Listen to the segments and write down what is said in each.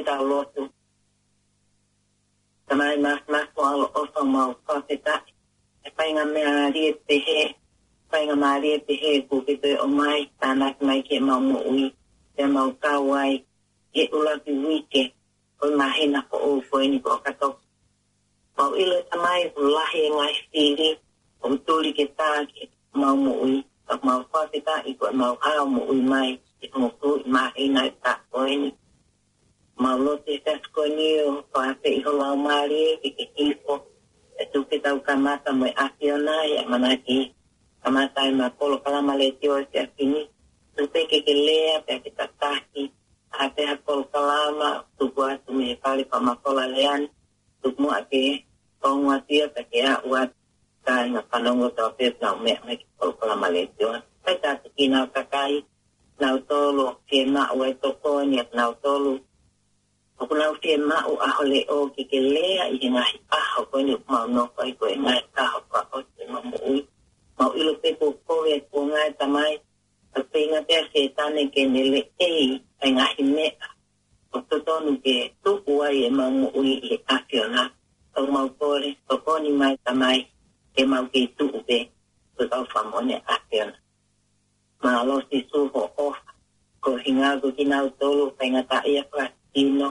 tau lotu. Tamai mas o alo oso mau koteta. E painga mea rie pehe. Painga maa rie pehe kukito o mai. Tānak mai ke mau mo ui. Te mau kawai. E ulaki wike. Oi mahina ko o koeni ko katok. Mau ilo tamai ulahi ngai stiri. O tuli ke tāke. Mau mo ui. Ak mau koteta iko mau hao mo ui mai. Iko mo ku mahina i tā koeni. Mau lote tas konio, paate iho lau maari, ke kifo, e tuke tau kamata mo e akiona, e manaki, kamata e mapolo kalama le tio e te akini, tupe ke lea, pe ake tataki, ate hapolo kalama, tuku atu me pali pa makola lean, tuku mo ake tonga tia, pe ke a uat, ka inga panongo tau pep nau me ke polo kalama le tio. Pai tatu ki nau kakai, nau tolu, ke ma ue toko ni at nau tolu, Aku lau te mau aho le o ki ke lea i ngahi aho koe ni mau noko i koe ngai aho kwa o te mamu ui. Mau ilo pepo koe ko ngai tamai, a pinga pea se tane ke nele ei ai ngahi mea. O totonu ke tuku ai e mamu ui i akiona. Tau mau kore, o koni mai tamai, ke mau ke tuku pe, ko tau whamone akiona. Ma lo si suho ofa, ko hingago ki nau tolu, penga ta ia klasino,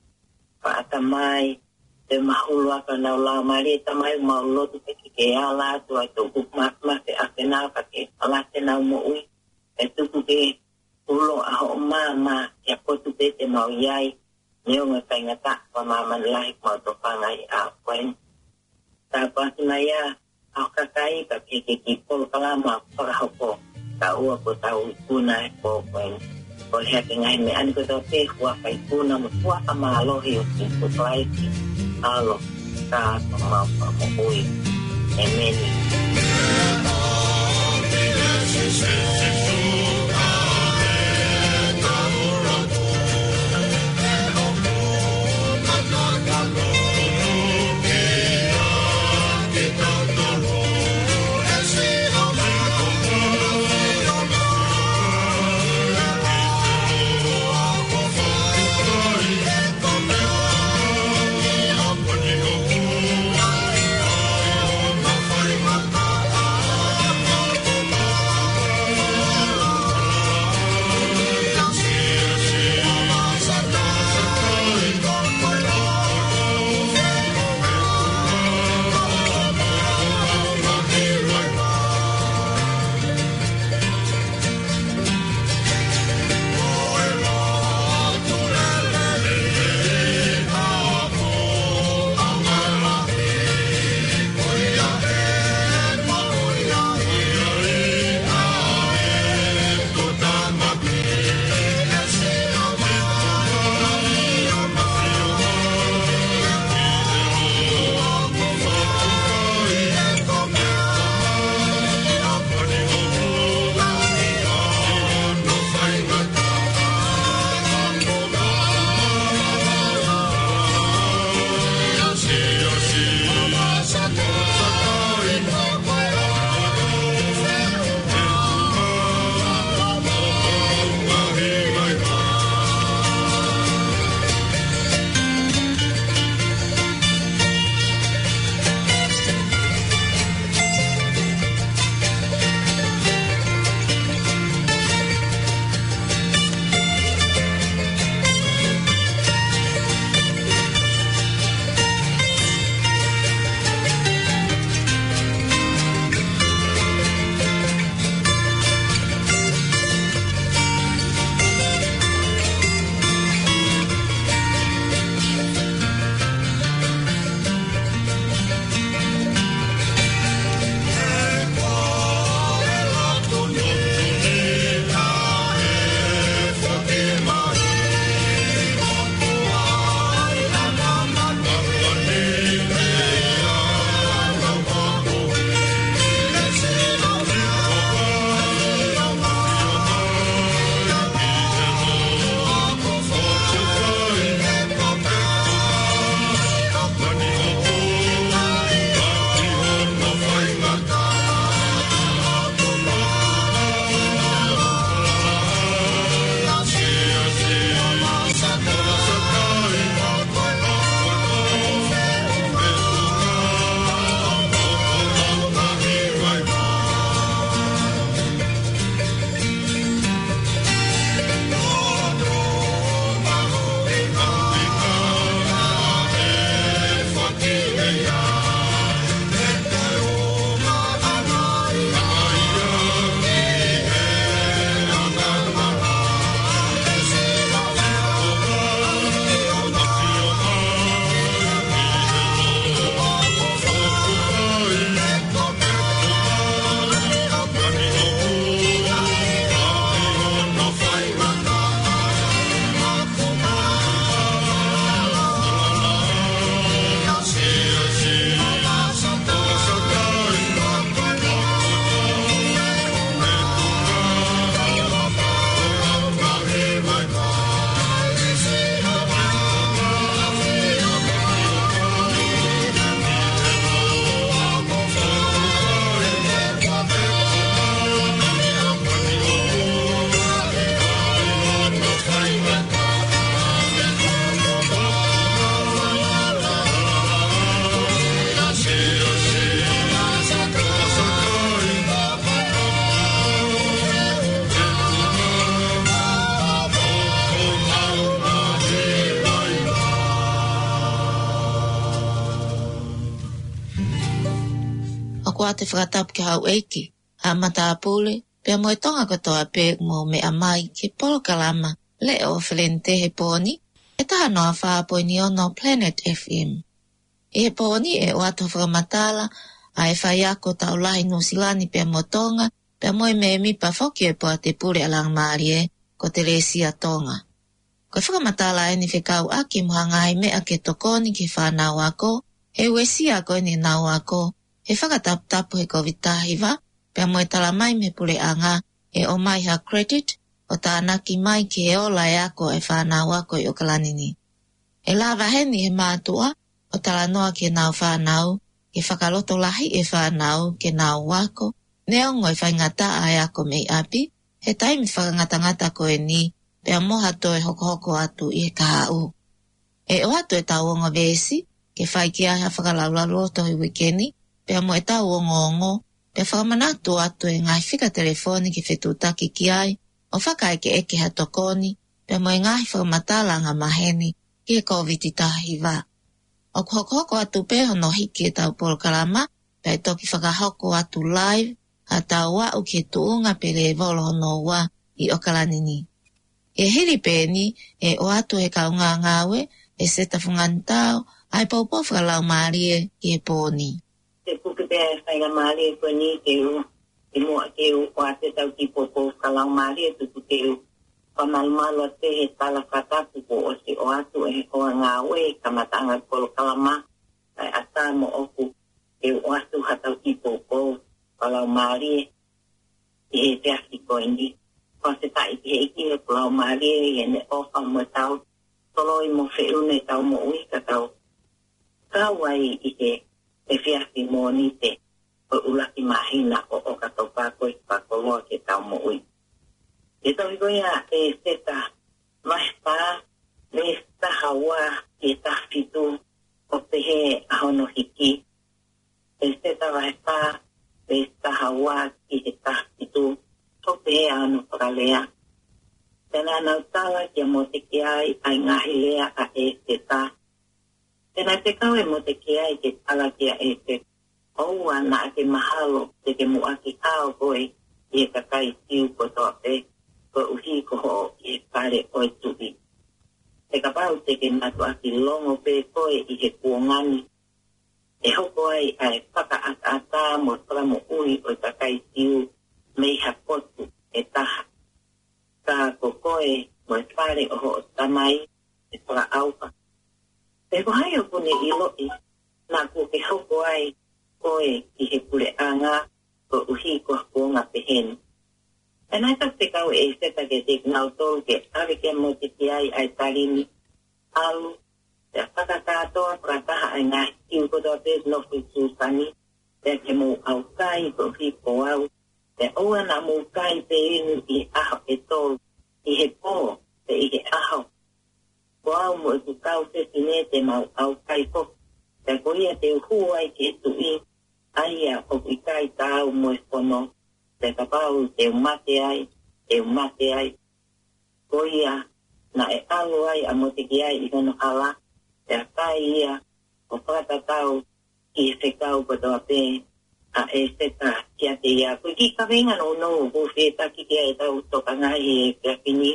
Patamai, te mahulu aka nau la mari, tamai mau lotu pe ke ala tu ai tu ukmakma te akena pa ke ala te nau mo ui. E tuku ke ulo aho mama, ya potu pe te mau iai, neo ngai kaingata, pa mama lahi mau topangai a kwen. Ta pasi maya, au kakai ka ke kipol kalama, parahopo, ta ua ko tau ikuna e po kwen. Ko hea ke ngai me ani ko tau te hua kai puna mo hua ka mahalohi o ki kuklai ki alo ka ka maupa mo ui e meni. kua te whakatap ke hau eiki, a matapule, pia moe tonga katoa pe mo me amai ke polo kalama le o Felente he pōni, e taha noa whāpoi ni ono Planet FM. E he pōni e o ato whakamatala, a e whai ako tau lahi Nusilani pia mo tonga, pia moe me mipa whoki e poa te pule alang maari e, ko te resia tonga. Ko whakamatala e ni whekau aki muhangai mea ke tokoni ki whanau ako, he uesi ako ni nau ako, he whakatap-tapu he kovitahiwa, pia moe tala mai me pule anga, e o mai ha credit, o tānaki mai ki e ola e ako e whanau ako i o kalanini. E lava heni he mātua, o tala noa ke nau whanau, ke whakaloto lahi e whanau ke nau wako, neongo e whaingata ai ako mei api, he taimi whakangatangata ko e ni, pia moha to e hoko atu i e kahau. E o atu e tauonga vesi, ke whai ki aha whakalaulalo tohi wikeni, pia mo e tauonga ongo, pia whakamanatu atu e ngai whika telefoni ki whetutaki ki ai, o whakai ke eke hatokoni, pia mo e ngai whakamatala ngā maheni ki e COVID tahiwa. O hoko atu pe hono hiki e tau polokalama, pia e toki whakahoko atu live, ha tau wau ki e tuunga pe le volo hono wa i o kalanini. E hiri pēni, e o atu he kaunga ngawe, e seta whangantau, ai paupo whakalau maarie ki e pōni. Te puke pēr whainga maarie ko ni te u, e mua te u, o ate tau ki paupo whakalau maarie tuku te u. Pamalmalo te he tala whatapu ko o se o atu e he koa ngawe, kamatanga kolo kalama, ai ata mo oku, e o atu hatau ki paupo whakalau maarie, i he te aki ko ni. Se tai ki heiki e pulau maarie e ne ofa mo tau tolo i mo whiune tau mo ui ka tau kawai i te whiasi mo ni te o ulaki mahina o ka tau pako i pakoloa ke tau mo ui. E tau hikoia e seta vahpa le tahawa e tahfitu o te he ahono hiki. E seta vahpa le tahawa i te tahfitu tope e anu whakalea. Tēnā nau tawa kia mo te kiai ai ngahi lea a e te tā. Tēnā te kau e mo te kiai ke tala kia e te oua na ke mahalo te ke muaki ao koe i e kakai tiu ko toa pe ko uhi ko ho i e pare oi tupi. Te kapau te ke matu aki longo pe koe i he kuongani. E hoko ai ai whaka ata mo tora mo ui o kakai tiu mei hapotu e taha. Ka kokoe mo e whare o ho tamai e tora aupa. Te kohai o pune i loi, nā ko ke hoko ai koe i he pule anga ko uhi ko haponga peheni. E nai tak te kau e seta ke te nau tolu ke awe ke mo te kiai ai tarini alu, te whakakatoa prataha ai ngā hiu kotoa te nofu tūsani, te ke mo au kai ko uhi ko au, te oa na mō kai te inu i aho e tō, i he pō, te i he aho. Ko au mo e ku kau te tine te mau au kai pō, te koia te uhu ai ke tu i, aia o i kai tāu mo e whono, te kapau te umate ai, koia na e alu ai a mo te ki ai i hono ala, te akai ia o whakatatau i he whekau kotoa pē, a e seta kia te ia. Koe ki ka venga no ko wheta ki kia e tau toka ngai e kia pini.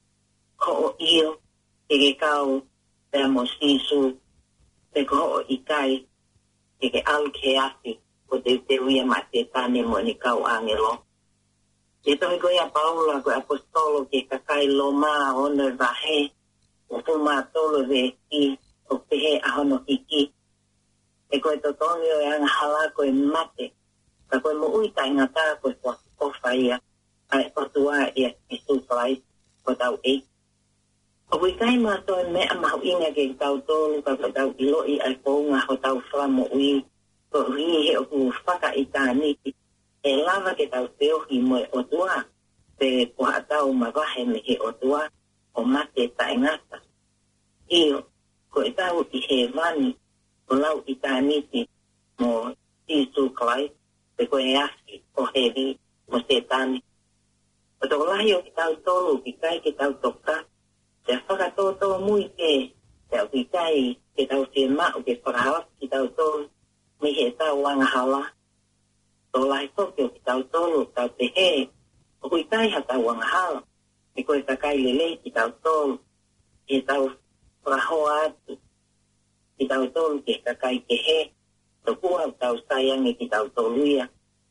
Ko o io, te ke kau, te amo sisu, te ko o i kai, te ke au ke afi, ko te uia ma te tane mo ni kau angelo. Te tohi koe a Paula, koe apostolo ke kakai loma ono vahe, o puma tolo ve ki, o pehe ahono hiki. E koe to tongi o e anga hala koe mate, ka koe mo uita inga tā koe kofa ia, ai otua ia e sūprai, ko tau e. O kui kai mato e mea mahu inga ke tau tolu, ka koe tau iloi ai kounga ho tau whamo ui, ko ui he o ku whaka i tā niti, e lava ke tau teohi mo e otua, pe koha tau mawahe me he otua, o mate ta ingata. Io, ko e tau i he vani, o lau i tā niti mo tisu klai, pe koe e aski o hevi mo se tāni. O toko lahi o ki tau tolu, ki kai ki tau toka, te whakatoto mui te au ki kai ki tau whiema o ki whakahawa ki tau tolu, mi he tau wanga hala, Tolai toke o ki tau tolu, tau te he, o kui kai ha tau angahala. E koe kakai lele ki tau tolu, ki tau prahoa atu, ki tau tolu ki kakai ke he, to kua tau sayangi ki tau toluia.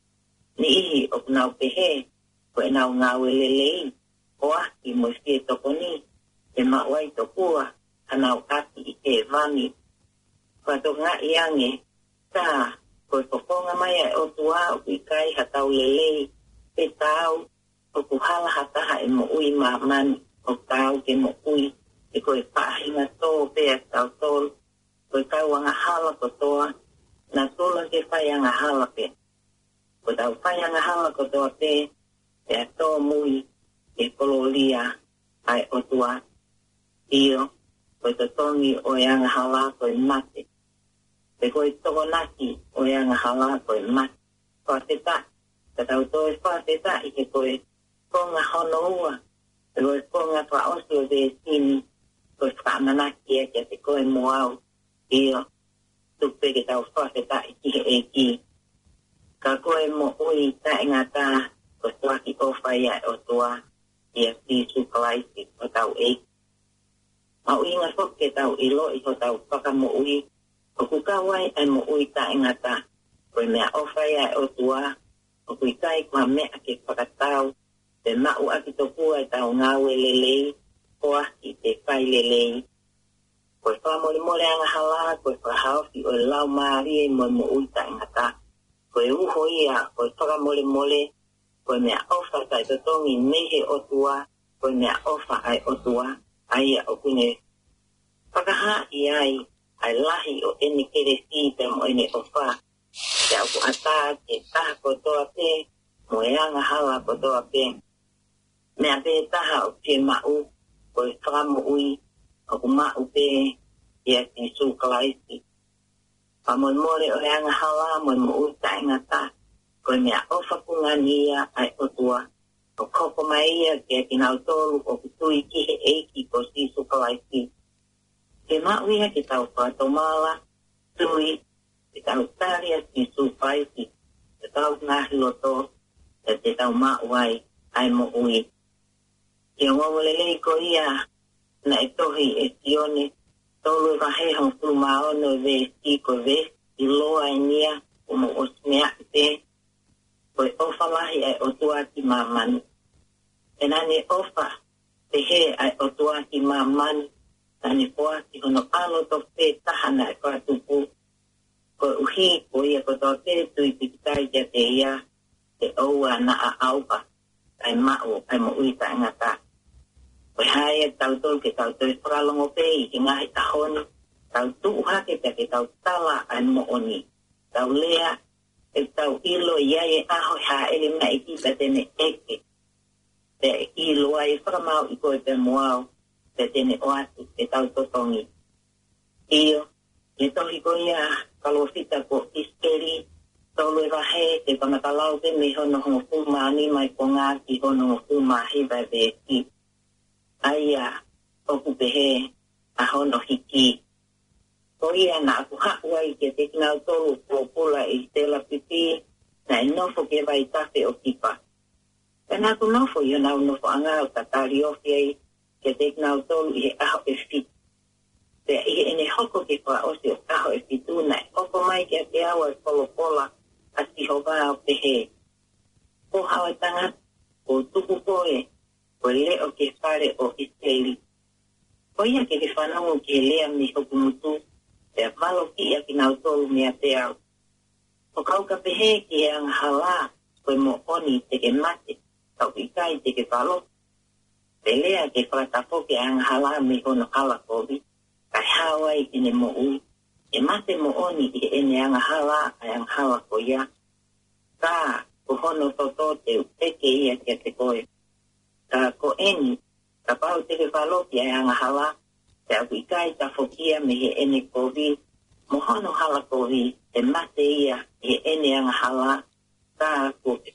Ni ihi o kunau pe he, koe nau ngau e lelei, o aki mo fie toko ni, e mawai to kua, anau aki i ke vani. Kua to ngā iange, tā, koe pokonga mai e o tua o kui kai ha tau lelei, pe tau, o kuhala hataha e mo ui mamani, o tau ke mo ui, e koe pahinga tō pea tau tolu, koe kau anga hala ko toa, na tola ke whai anga hala pe. Koe tau whai anga hala ko toa pe, pea tō mui, e kololia, ai o tua, io, koe to tongi o e anga hala koe mate. Pe koe toko naki o e anga hala koe mate. Koe te ta, ka tau tō e wha te ta, i ke koe konga hono ua, pe koe konga wha osi o te sini, koe wha manaki e ke te koe moau, io, tupe ke tau wha te ta, i ki he e ki. Ka koe mo ui ta inga ta, koe tuaki o whai ai o tua, i a tisu kalaisi o tau eiki. Ma ui ngā whoke tau ilo i ho tau whaka mo ui, o kukawai ai mo ui ta ingata, koe mea ofai ai o tua, o kui kai kua mea ke whakatau, te mau aki tokua e tau ngāwe lelei, o aki te kai lelei. Koe whamole mole anga hala, koe whahaufi o lau maari e mo ui ta ingata, koe uho ia, koe whakamole mole, koe mea ofa tai totongi mehe o tua, koe mea ofa ai o tua, aia o kune whakaha i ai lahi o ene kere si pe mo ene ofa. Te au ku ata te taha kotoa pe, mo e anga hala kotoa pe. Mea pe taha o pe mau, ko e whakamo ui, o ku mau pe, ia ti su kalaisi. Pa mo more o e anga hala, mo ui ta inga ta, ko e mea ofa kungania ai o tua. O koko mai ia ke kinau tolu o kutui ki he eiki ko sisu kalaisi. Ke mauia ki tau whatomala, tui, ki tau taria sisu paisi, ke tau ngahi loto, te tau mauai ai mo ui. Ke ngomolelei ko ia, na e tohi e sione, tolu e wahe hong tu maono ve si ko ve, i loa e nia, o mo osmea te, ko e ofa lahi ai o tua ki mamani. E nani ofa te he ai o tua ki mamani, tani poa ki hono alo to pe tahana e kua tupu. Ko uhi ko ia ko tō te tui tikitai kia te ia, te oua na a aupa, ai mau, ai mo ui ta ingata. Ko hae tau tol ke tau toi whakalongo pe i ki ngahi tahoni, tau tuu hake ke tau tala ai mo oni. Tau lea, e tau ilo iai e aho ha ele na i kita tene eke. Te ilo ai whakamau i koe te moau, te tene oatu, te tau totongi. Io, e tohi ko ia kalofita ko iskeri, tolu e wahe, te pangatalau te me hono hongo fumani mai ko ngā ki hono hongo fumahi vai veki. Aia, oku pehe, a hono hiki. Ko ia na aku hakuai ke te kinau tolu ko pula i stela pipi, na e nofo ke vai tafe o kipa. Pena aku nofo i nau nofo anga o tatari ofi ai, ke te kinau tolu i he aho e fit. Te i ene hoko ke kua osi o aho e fituna, oko mai ke te awa e polopola, a si hova o pehe. Ko hawa tanga, ko tuku koe, ko leo ke whare o iskeli. Ko ia ke whanango ke lea mi hoku mutu, te malo ki a ki nau tolu mea te au. Ko kauka pehe ki e anga hala, koe mo oni te ke mate, tau i kai te ke walo. Te lea ke whakatapo ke anga hala mi hono hala kovi, kai hawai ine mo ui, e mate mo oni i ene anga hala ai anga hala ko ia. Ka, ko hono toto te upeke ia ke te koe. Ka ko eni, ka pau te ke walo ki ai anga hala, te au i kai ta fokia me he ene kovi, mo hono hala kovi, te mate ia i ene anga hala, ka ko te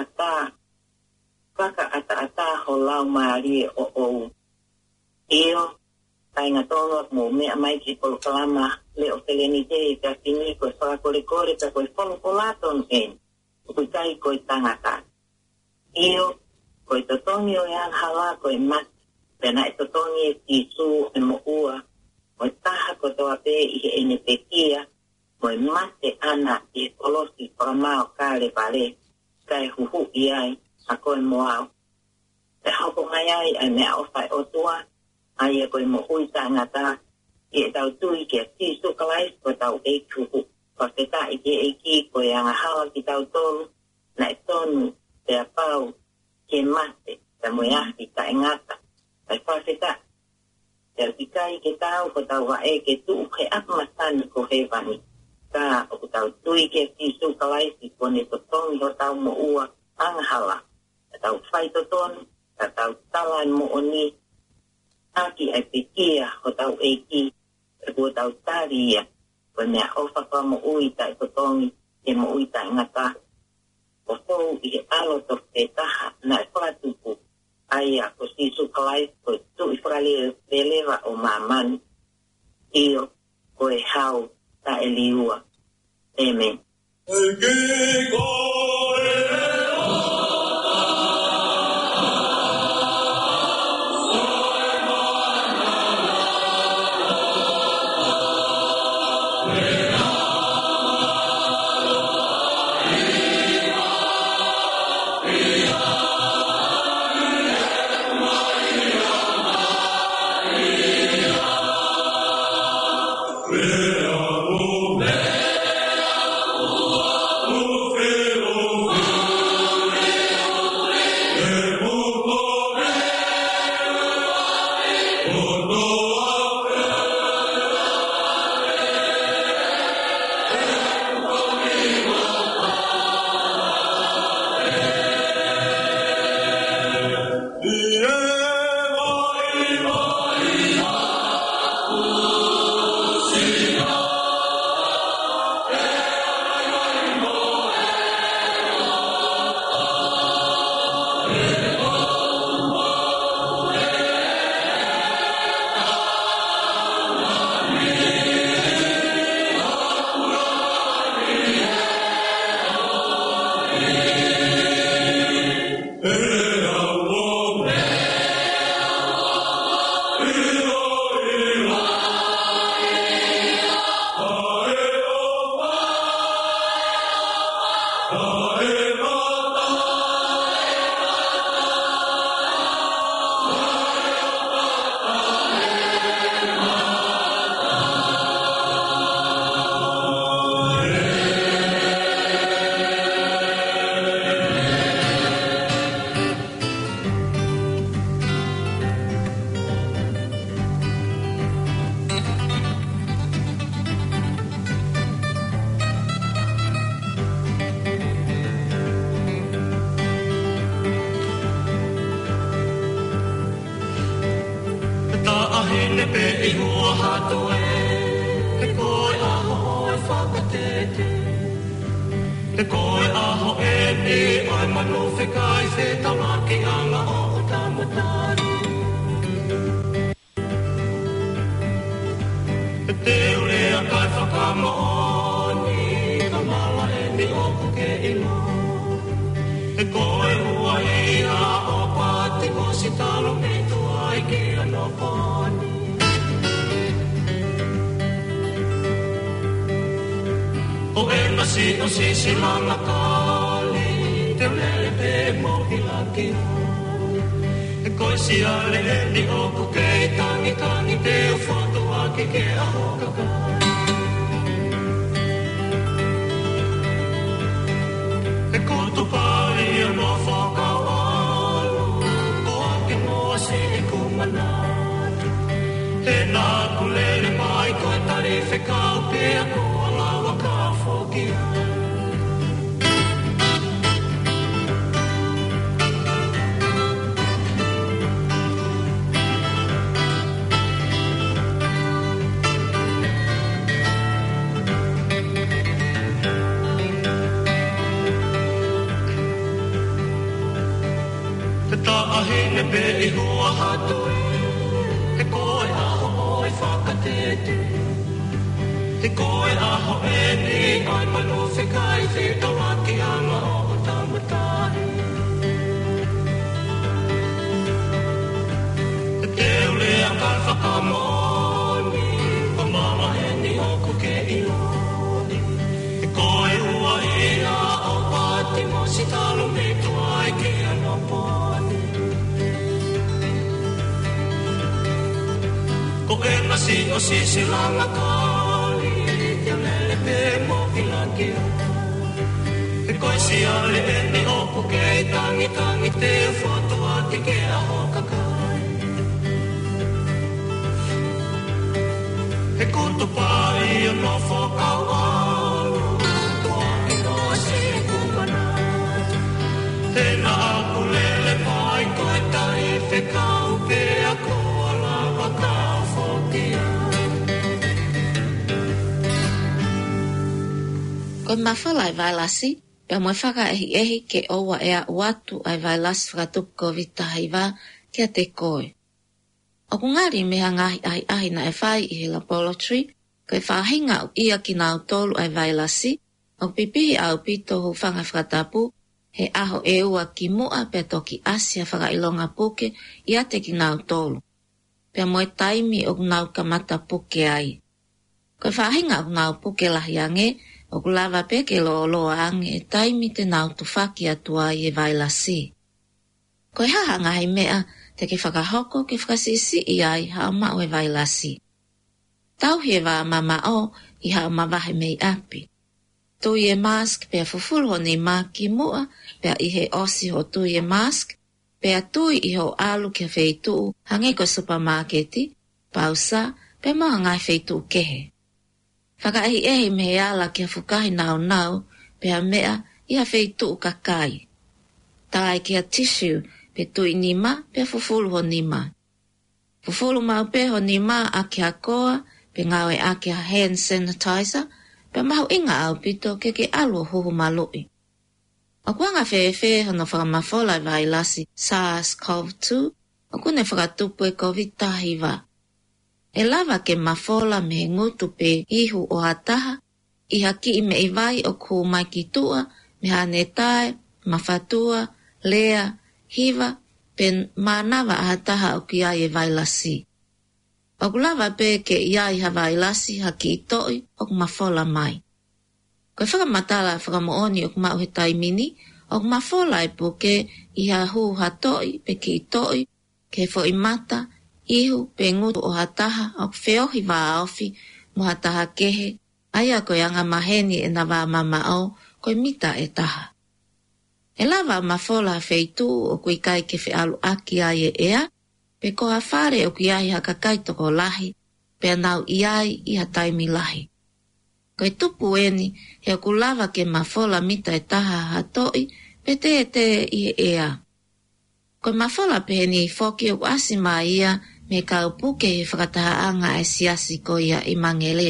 whaka ata ho lau maari o ou. Io, tai ngā tonga mo mea mai ki polo kalama le o teleni te i ka tini koe whakakore ka koe wholo kolaton en. Kutai koe tangata. Io, koe totongi o ean hala koe mat, pena e totongi e tisu e mo ua, mo taha ko toa pe i he ene te kia, mo e mate ana i e kolosi paramao kare pare, kai huhu i ai, a koe mo au. Te hoko mai ai a mea ofai o tua, ai e koe mo hui tangata, i e tau tui ke tisu kalais ko tau e kuhu. Paketa i ke e ki koe anga hawa ki tau tolu, na e tonu te apau ke mate, ta moeahi ta e ngata. Tai paketa, te arkikai ke tau ko tau wa e ke tuu ke apmasani ko he vani. Ka o tau tui ke tisu kalaisi kone to tongi ho tau mo ua anga hala. Ta tau whai to tonu, ta tau talai mo oni, aki ai pekia ho tau e ki, e kua tau taria, koe mea ofa pa mo ui tai totongi, e mo ui tai ngata. O fou i he alo to te taha na e whakatupu. Aia ko sisu kalai ko tu i whakalewa o mamani. Io koe hau ta e liua. Amen. Te koe aho e ni ai mano whekai se tamaki anga o tamatari. Te urea kai whakamaoni, ka mala e ni oku ke ino. Te koe ua e a o pati ko si talo me tua i ki ano pani. O e masi o si langa kali, te lele pe mo hilaki o. E koe si ale e ni oku ke i tangi te o whantu ake ke a hoka kai. E koto pari o no whakau alu, o ake noa se e kumanatu. He nā kulele mai koe tari whekau pe a koa lawa ka whokia. Ahine pe I hoa hatu Te koe aho oi whakatete Te koe aho e ni ai manu whikai Te tawaki anga o kamoni o mama heni o kuke ioni e koe ua ea o pati mo si talo me tuai ke anoponi ko e masi o sisilanga kali te lele pe mo ilakia e koe si ale eni o kuke tangi tangi te foto ati ke aho kakai e kutu pai o no whakawalo Kua ki noa si kumana He na kulele pai koe tai whekau pe a koa la wakau whokia Koe mawhala ai vailasi, pia moe whaka ehi ke oua ea watu ai vailasi whakatupu COVID-19 kia te koe. O kungari meha ngahi ahi na e whai i he laboratory, koe whahinga ia ki nau tolu ai vailasi, o pipihi au pito hu whanga whakatapu, he aho e ua ki mua pia toki asia whakailonga puke ia te ki nau tolu. Pia moe taimi o nau kamata puke ai. Koe whahinga o nau puke lahi ange, o kulava peke loa ange e taimi te nau tu whaki atua i e vailasi. Koe haha ngahi mea te ke whakahoko ke whakasisi i ai hao mao e vailasi. Tau he wā mama o i hao mawahe mei api. Tui e mask pea fufulu ho ni mā ki mua pea i he osi ho tui e mask pea tui i ho alu ke wheituu hange ko supermarketi, pausa pea moha ngai wheituu kehe. Whakaahi ehi mehe ala kia whukahi nau, pea mea ia wheituu kakai. Tai kia tissue pe tui nima pe fufulu ho nima. Fufulu mau pe ho nima a kia koa pe ngawe a kia hand sanitizer pe mahu inga au pito ke alu huhu malui. O kuanga whewhe hono whakamafola vailasi SARS-CoV-2 o kune whakatupu e COVID-19. E lava ke mafola me ngutu pe ihu o hataha, i haki i me iwai o ku mai ki tua, me hanetai, mafatua, lea, hiva, pen manawa a hataha o ki ai e vailasi. O kulava pe ke iai ha vailasi haki i toi o mafola mai. Koe whakamatala whakamooni o kumau he taimini, o mafola e puke i ha hu ha toi pe ki i toi, ke fo i mata, ihu pe ngutu o hataha o wheohi wā ofi mo hataha kehe, aia koe anga maheni e na wā mama au koe mita e taha. E lava mafola wheitu o kui kai ke whealu aki ai e ea, pe ko ha whare o kui ai haka kaitoko lahi, pe anau iai i ha taimi lahi. Koe tupu eni he o kulava ke mafola mita e taha ha toi, pe te i e ea. Koe mafola pe heni i whoki o asi mai ia, me kau puke he whakataha anga e siasi ko ia i mangele.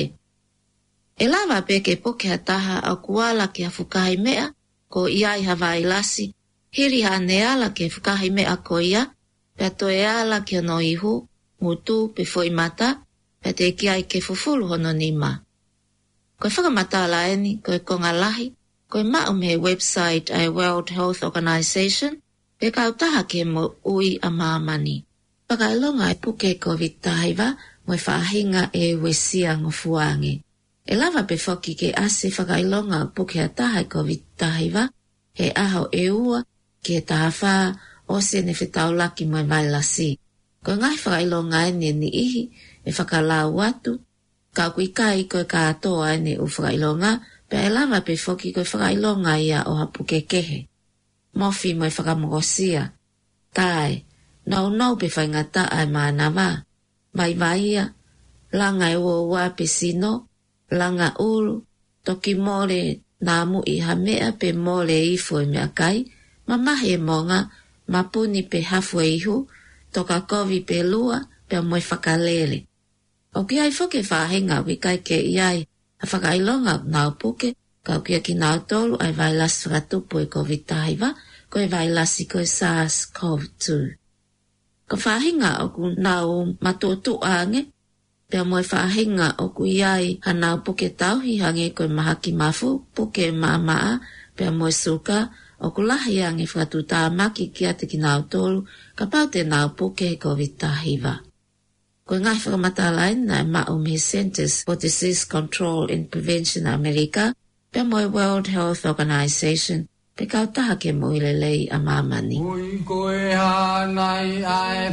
E lava pe ke puke ha taha au kuala ki ha whukahi mea, ko ia i hawai lasi, hiri ha neala ke whukahi mea ko ia, pe to e ala ki ono ihu, ngutu pe fo i mata, pe te ki ai ke fufulu hono nima. Koe whakamata laeni, koe konga lahi, koe mao me website ai World Health Organization, pe kau taha ke mo ui a maamani. Whakailonga e puke COVID-19 mo e whaahinga e wesia ngofuange. E lava pe whoki ke ase whakailonga o puke a taha e COVID-19 he aho e ua ke taha wha o se ne whetaulaki mo e vailasi. Ko ngai whakailonga ene ni ihi e whakalau atu, ka kui kai koe ka atoa ene u whakailonga, pe e lava pe whoki koe whakailonga ia o hapuke kehe. Mofi mo e whakamogosia. Tai. Nau pe whaingata ai mānawa. Vai ia, langa e ua pe sino, langa ulu, toki mole nāmu i hamea pe mole ifo e mea kai, mamahi e monga, mapuni pe hafu e ihu, toka kovi pe lua, pe moe whakalele. O ki ai whoke whahenga wikai ke iai, a whakailonga nau puke, kau kia ki nau tolu ai vailasi whakatupu e COVID-19, koe vailasi koe SARS-CoV-2. Ka whahinga o ku nau matutu ange, pia moe whahinga o ku iai hanau puke tauhi hange koe mahaki mafu, puke maamaa, pia moe suka, o ku lahi ange whakatutaa maki kia te ki nau tolu, ka pau te nau puke COVID-19. Ko ngai whakamatalain na Maumi Centers for Disease Control and Prevention America, pe moe World Health Organization, pe kautaha ke mo ilelei a mamani. Ui koe hanai ai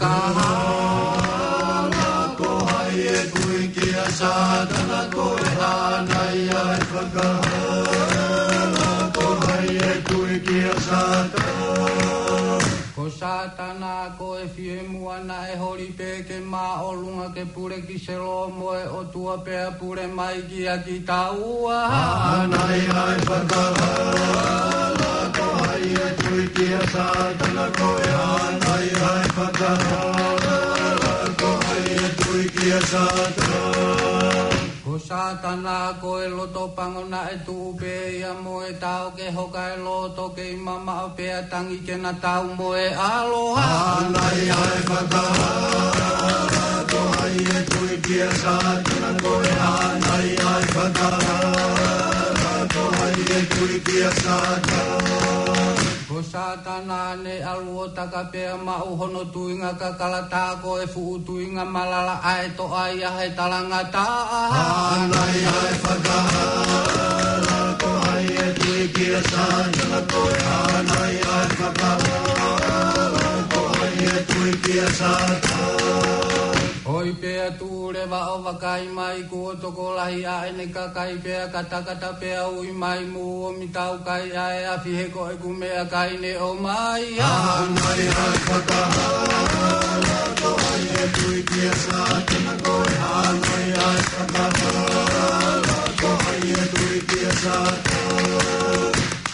whakahala, ko hai e kui kia Satana, koe hanai ai whakahala, ko hai e kui kia Satana. Ko Satana ko e fie muana e hori pe ke ma o lunga ke pure ki se lo moe o tua pea pure mai ki a ki taua. Hanai ai whakahala, ko hai e tui ki a Satana, ko e hanai ai whakahala, ko hai e tui ki a Satana. Ko Satana ko e loto pangona e tupe ia mo e tau ke hoka e loto ke imama o pea tangi ke na tau mo e aloha. Hanai ai whakahala, ko hai e tui ki a Satana, ko e hanai ai whakahala, ko hai e tui ki a Satana. Ko Satana ne aluo taka pea mauhono tuinga kakalata ko e fuu tuinga malala ae to aia he talanga taa. Hanai ai whakahala, ko hai e tui ki a Satana, ko e hanai ai whakahala, ko hai e tui ki a Satana. Hoi pea ture wa o wakai mai ko toko lahi a ene kakai pea katakata pea ui mai mu o mitau kai ae a fihe ko e kumea kai ne o mai. Hanai ai whakahala, ko hai e tui ki a Satana, ko e hanai ai whakahala, ko hai e tui ki a Satana.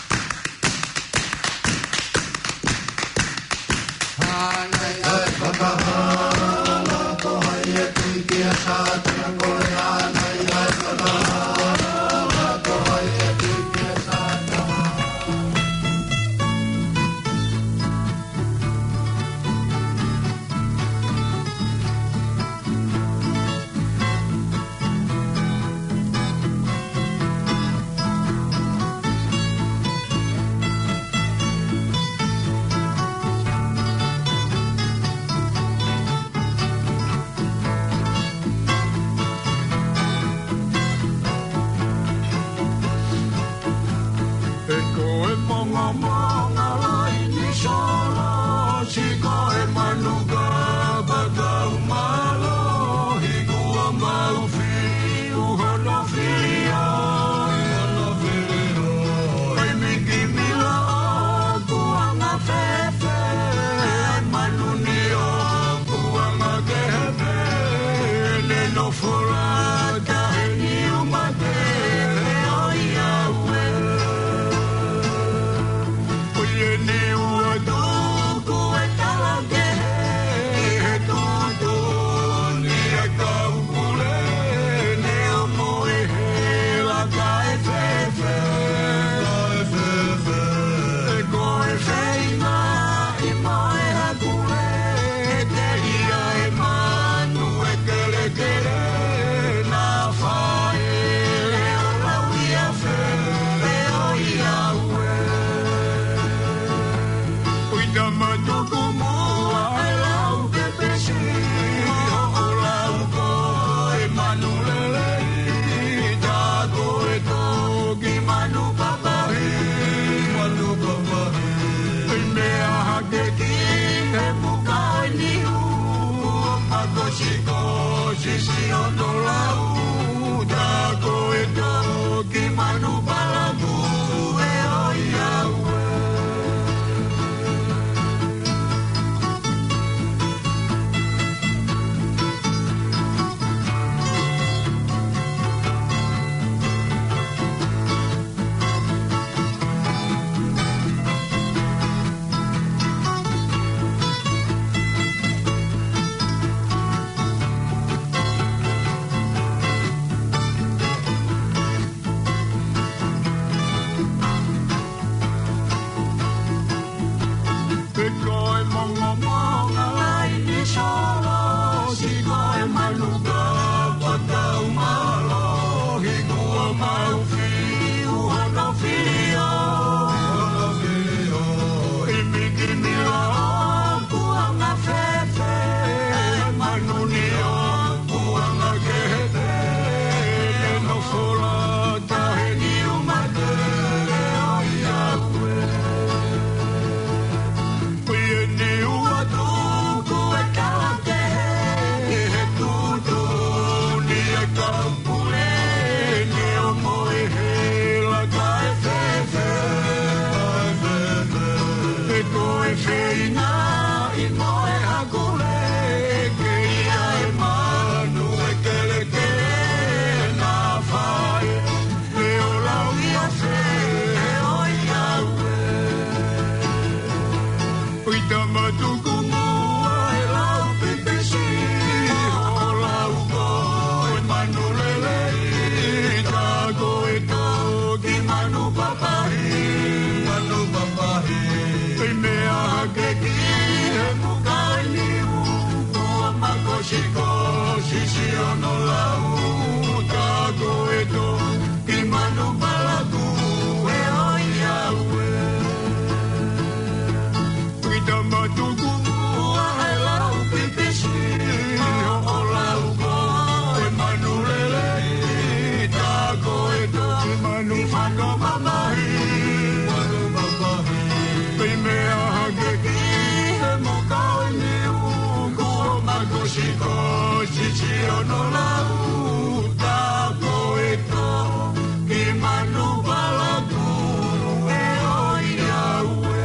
Hanai ai whakahala, ko hai e tui ki a Satana, ko e hanai ai whakahala, ko hai e tui ki a Satana. kosiko sisi ono lau tako eto imanu balatu e oia ue kita matuku ai lau pipisi o lau ko e manu lele tako eto imanu fano mamahi Kosiko chichi ono lau tako eto imanu balatu e oia ue.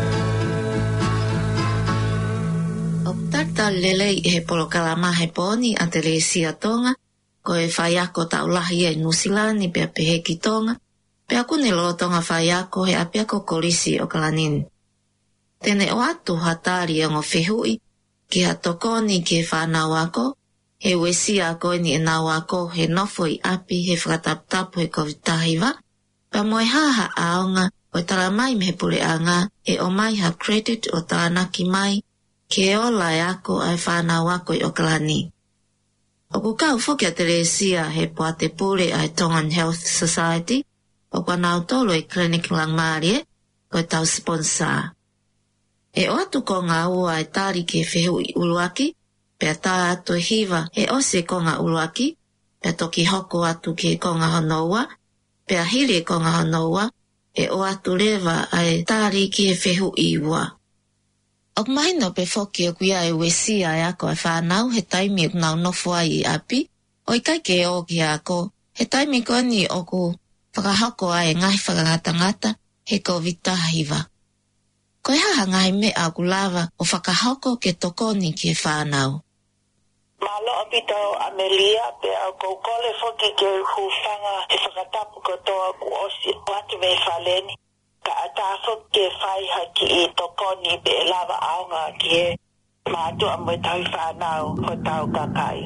O tata lele I he polo kalama he poni a te le sia tonga, ko e whaiako taulahi e nusilani pia pehe ki tonga, pia kune lo tonga whaiako he apiako kolisi o kalanini. Tene o atu hatari e ngo whihui, ki ha tokoni ki e whanau ako, he wesia ako ni e nau ako he nofo I api he whakataputapu he kovitahiwa, pa moe haha aonga o tala mai me he pule anga e o mai ha credit o tānaki mai ki e ola e ako ai whanau ako I o kalani. O kukau whoki a Teresia he poate pule ai Tongan Health Society, o kwa nau tolo e Clinic Langmarie, ko e tau sponsor. E o atu ko ngā ua e tāri ke whehu I uluaki, pia tā atu e hiva e ose ko ngā uluaki, pia toki hoko atu ke ko ngā honoua, pia hiri ko ngā honoua, e o atu lewa ai tāri ke whehu I ua. Ok mahino pe whoki o kuia e wesia e ako e whanau he taimi o nau nofua I api, o I kai ke o ki ako, he taimi ko ni o ku whakahoko ai ngai whakangatangata he kovitahiwa. Ko e haha ngai me a kulawa o whakahoko ke tokoni ki e whanau. Malo apito Amelia pe au koukole whoki ke hufanga e whakatapu kotoa ku osi watu me whaleni. Ka atafo ke whaiha ki I tokoni pe e lava aonga ki e mātu amoe tau whanau ho tau kakai.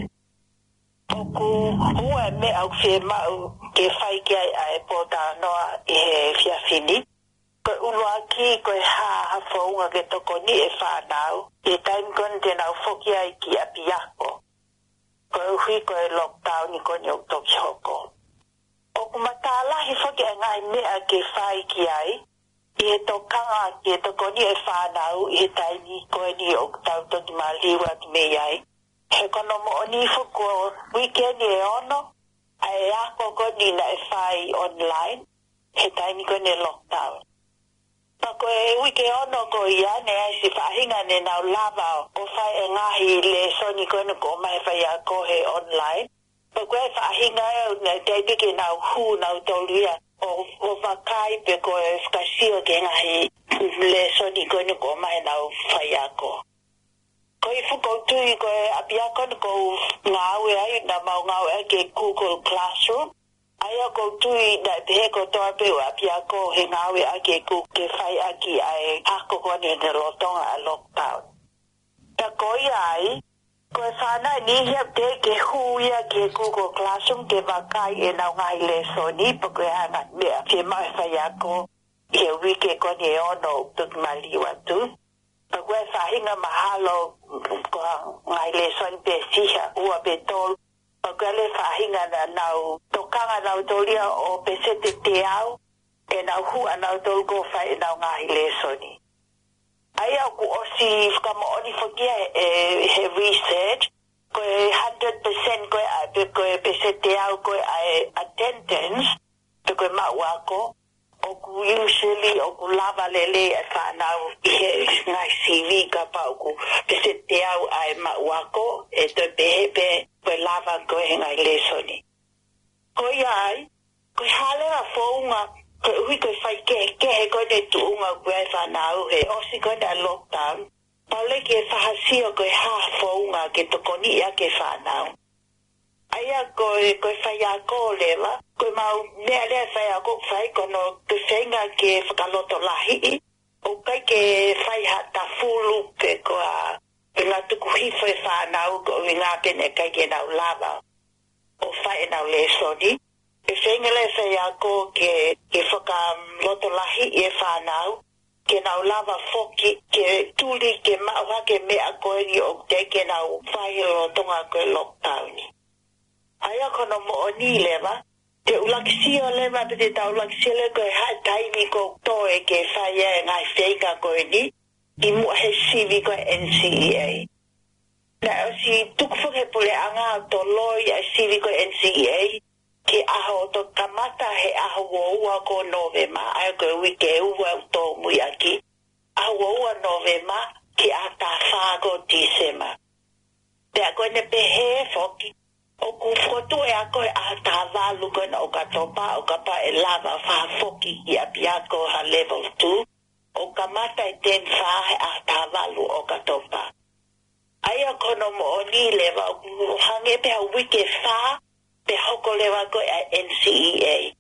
Oku hua me au whemau ke whai ki ai a e pota noa I he whiawhini. Ko uluaki ko e ha whaunga ke tokoni e whanau, e taim kon te nau whoki ai ki apiako. Ko e hui ko e lockdown I koni o toki hoko. O kumatalahi whoki a ngai mea ke whai ki ai, I he tokanga ke tokoni e whanau, I he taimi ko e ni o tau toki maliwa ki me ai. He kono mo oni whuko weekend e ono, a e ako koni na e whai online, he taimi koni e lockdown. Pako e wike ono ko ia ne ai si whahinga ne nau lava o whai e ngahi le soni kono ko mai whai a ko he online. Pako e whahinga e ne te dike nau hu nau toluia o whakai pe ko e whakasio ke ngahi le soni kono ko mai nau whai a ko. Ko I whukotui ko e apiako ko ngāwe ai na mau ngāwe ai ke Google Classroom. Aia ko tui na te ko toa peu apiako he ngawe ake ku ke whai aki ai hako kone ne lotonga a lockdown. Ta koi ai, ko e whanai ni hea te ke huia ke Google Classroom ke wakai e nau ngai le soni pa koe hana mea ke mai whai ako he wike kone e ono tuki maliwa tu. Pa koe whahinga mahalo ko ngai le soni pe siha ua pe tolu. Pagale whahinga na nau tokanga nau tolia o pesete te au e nau hua nau tolgo whai nau ngahi le soni. Ai au ku osi whakama oni whakia he research koe 100% koe pesete au koe ai attendance pe koe mau ako o ku usually o ku lava lele e whanau I he ngai CV ka pau ku pesete au ai mau ako e toi pehepe koe lava koe ngai le soni. Koe ai, koe halera whaunga, koe hui koe whai kehe koe ne tuunga koe whanau he osi koe na lockdown. Paule ke whahasio koe whaunga ke tokoni ia ke whanau. Aia koe whai a ko lewa, koe mau mea lea whai a ko whai kono koe whainga ke whakaloto lahi. O kai ke whai hata fulu ke koa ngā tuku hifo e whanau ko ngā pene kai ke nau lava o whai nau le soni. E whengele whai a ko ke whakaloto lahi e whanau ke nau lava foki ke tuli ke maua ke mea koe ni o te ke nau whaihiro tonga koe lockdown. Aia kono mo o ni lewa, te ulakisio lewa pe te tau ulakisio le koe hai taimi ko toe ke whaia e ngai whika koe ni, I mua he sivi koe NCEA. Na o si tukfuke pule anga to loi a sivi koe NCEA, ke aho to kamata he aho ua ko novema, ai koe wike ua to muiaki. Aho ua novema, ke a ta whago disema. Te a koe ne pehe foki, o kufotu e a koe a ta walu koe na o katopa, o kapa e lava wha foki ki a piako ha level 2, o kamata e ten wha a ta walu o katopa. Aia kono mo o ni lewa, o hange pe a wike wha, pe hoko lewa koe a NCEA.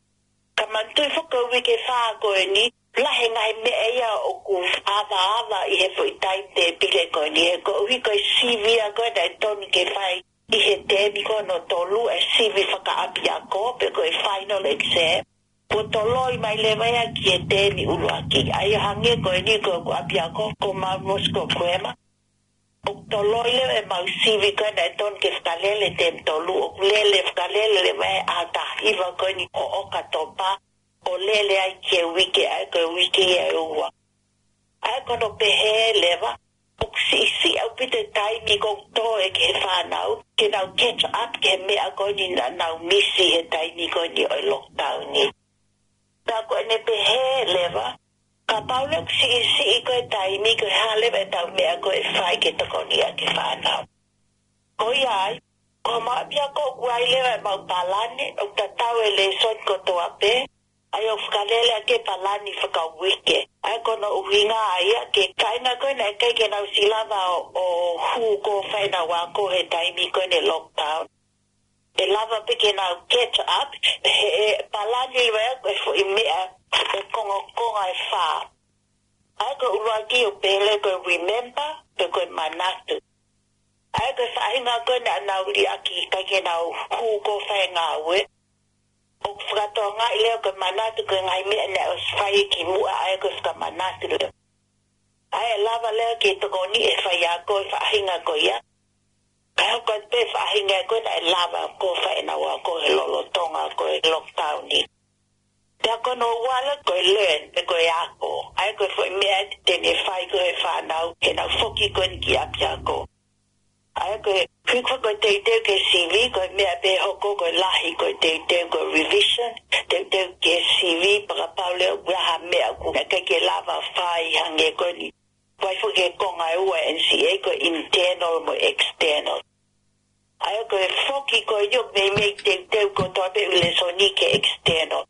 Kamantui whaka wike wha koe ni, lahe ngai me ea o ku awa I he pui time te pile koe ni, he ko uhi koe CV a koe na toni ke whai, I he temi koe no tolu e CV whaka api a ko, pe koe final exam. Po toloi mai lewa ea ki he temi uruaki. Aia hange koe ni koe ku api a ko mau mosko koema. O toloi lewa e mau CV koe na toni ke whalele tem tolu, o kulele whalele lewa e a tahiwa koe ni o oka topa, o lele ai ke wiki ai koe wiki e ua. Ai kono pehe lewa, o si au pite taimi kong toe ke whanau, ke nau catch up ke mea koe ni nau misi he taimi koe ni o lockdown ni. Nā koe ne pehe lewa, ka paulek si koe taimi koe halewa e tau mea koe whai ke toko ni a ke whanau. Koi ai, ko maapia ko kuai lewa e mau palane, o tatau e le son ko toa pe, ai o whakalele a ke palani whakawike. Ai kono uhinga aia ke kaina koe na kai ke nau silava o hu ko whaina wako he taimi koe ne lockdown. E lava pe ke nau catch up, he palani wea koe fu I mea e konga e wha. Ai ko uruaki o pele koe remember, pe koe manatu. Ai koe whainga koe na nauri aki kai ke nau hu ko whainga ue. O whakatoa I leo koe manatu koe ngai mea ne o whai ki mua ai koe whakamanatu leo. Ai lava leo ke toko ni e whai a koe whahinga koe ia. Kai hoko te whahinga koe na e lava ko whaina wa koe lolotonga koe lockdown ni. Te a kono wala koe learn pe koe ako. Ai koe whai mea tene whai koe whanau ke nau whoki koe ni ki api ako. Ai koe whikwa koe teiteu ke CV, koe mea pe hoko koe lahi koe teiteu koe revision, teiteu ke CV pakapau leo graha mea ku na ke lava whai hange koe ni. Waifu ke konga e ua NCA koe internal mo external. Ai koe whoki koe yuk mei teiteu ko toa pe ule soni ke external.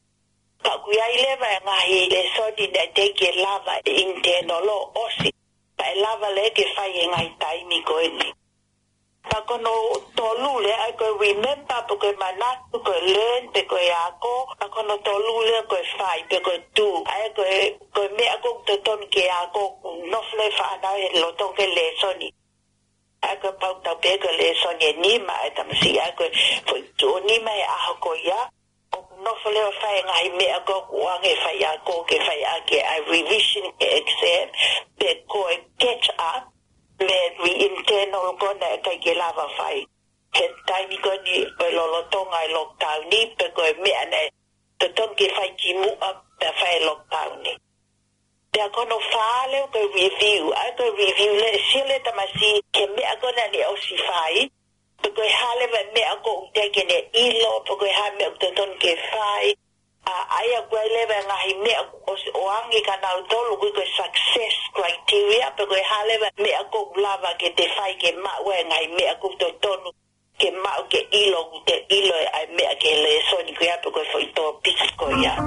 Ka kuiai lewa e ngahi le soni na te ke lava internal o osi. Pa e lava le ke whai e ngai taimi koe ni. Pa kono tolu le ai koe remember pe koe manatu koe learn pe koe ako. Pa kono tolu le koe whai pe koe tu. Ai koe mea kong te toni ke ako nofle whanau he lotong ke le soni. Ai koe pau tau pe koe le soni e nima e tamasi. Ai koe o nima e aho koe ia. Nofle o whai ngai mea kong uange whai ako ke whai ake ai revision ke exam. Pe koe catch up. Me internal kona e kai ke lava whai. He taimi koni o lolotonga e lockdown ni, pe koe mea ne te ton ke whai ki mua pe whai lockdown ni. Te a kono whaale o koe review, ai koe review le sile tamasi ke mea kona ni o si whai, pe koe hale me mea ko uteke ne ilo, pe koe hale me te ton ke whai, aia koe lewe ngahi mea o angi ka nau tolu koe success criteria pe koe halewa mea ko lava ke te whai ke mau e ngahi mea ko to tonu ke mau ke ilo e ai mea ke le soni koe ape koe fo ito pisi koe ia.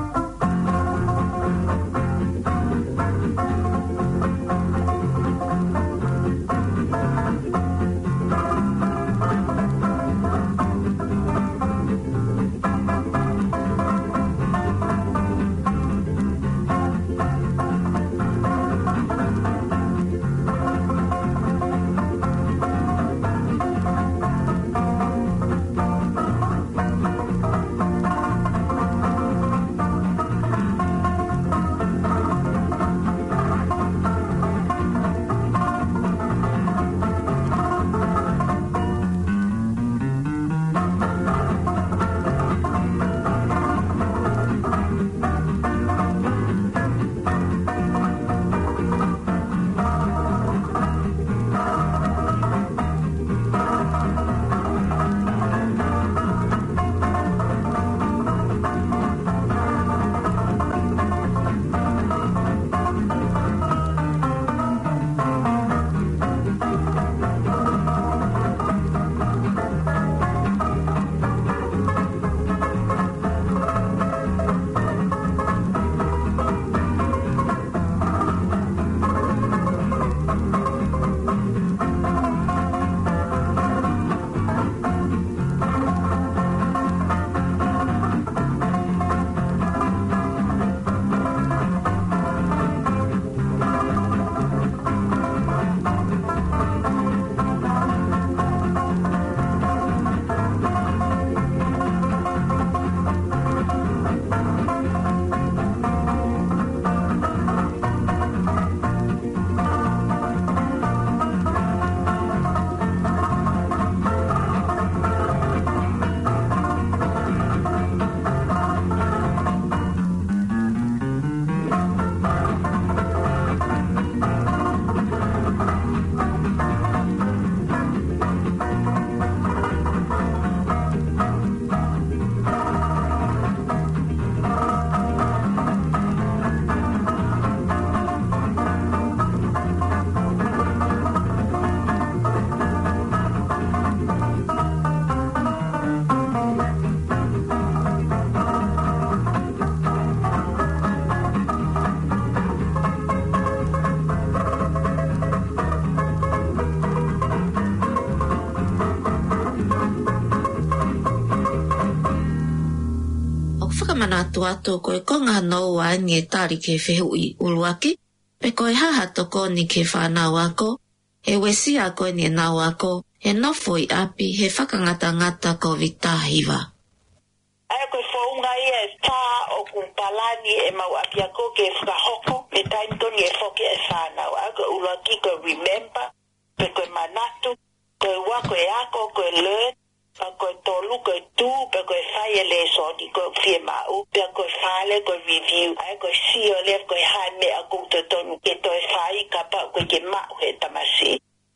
atu koe konga no wa nge tari ke whehu I uluaki, pe koe haha toko ni ke whanau ako, he wesi ako ni nau ako, he nofo I api he whakangata ko vitahiwa. Ai koe whaunga ia e tā o kumpalani e mau api ako ke whakahoko, me taimtoni e whoke e whanau. Ai koe uluaki koe remember, pe koe manatu, koe wako e ako, koe learn, pa koe tolu, koe tū, pe koe whai e le soni, koe whie mau, pe koe whale, koe review, ai koe si o lef, koe hai me a koutou tonu, ke toi whai ka pa, koe ke mau he tamasi.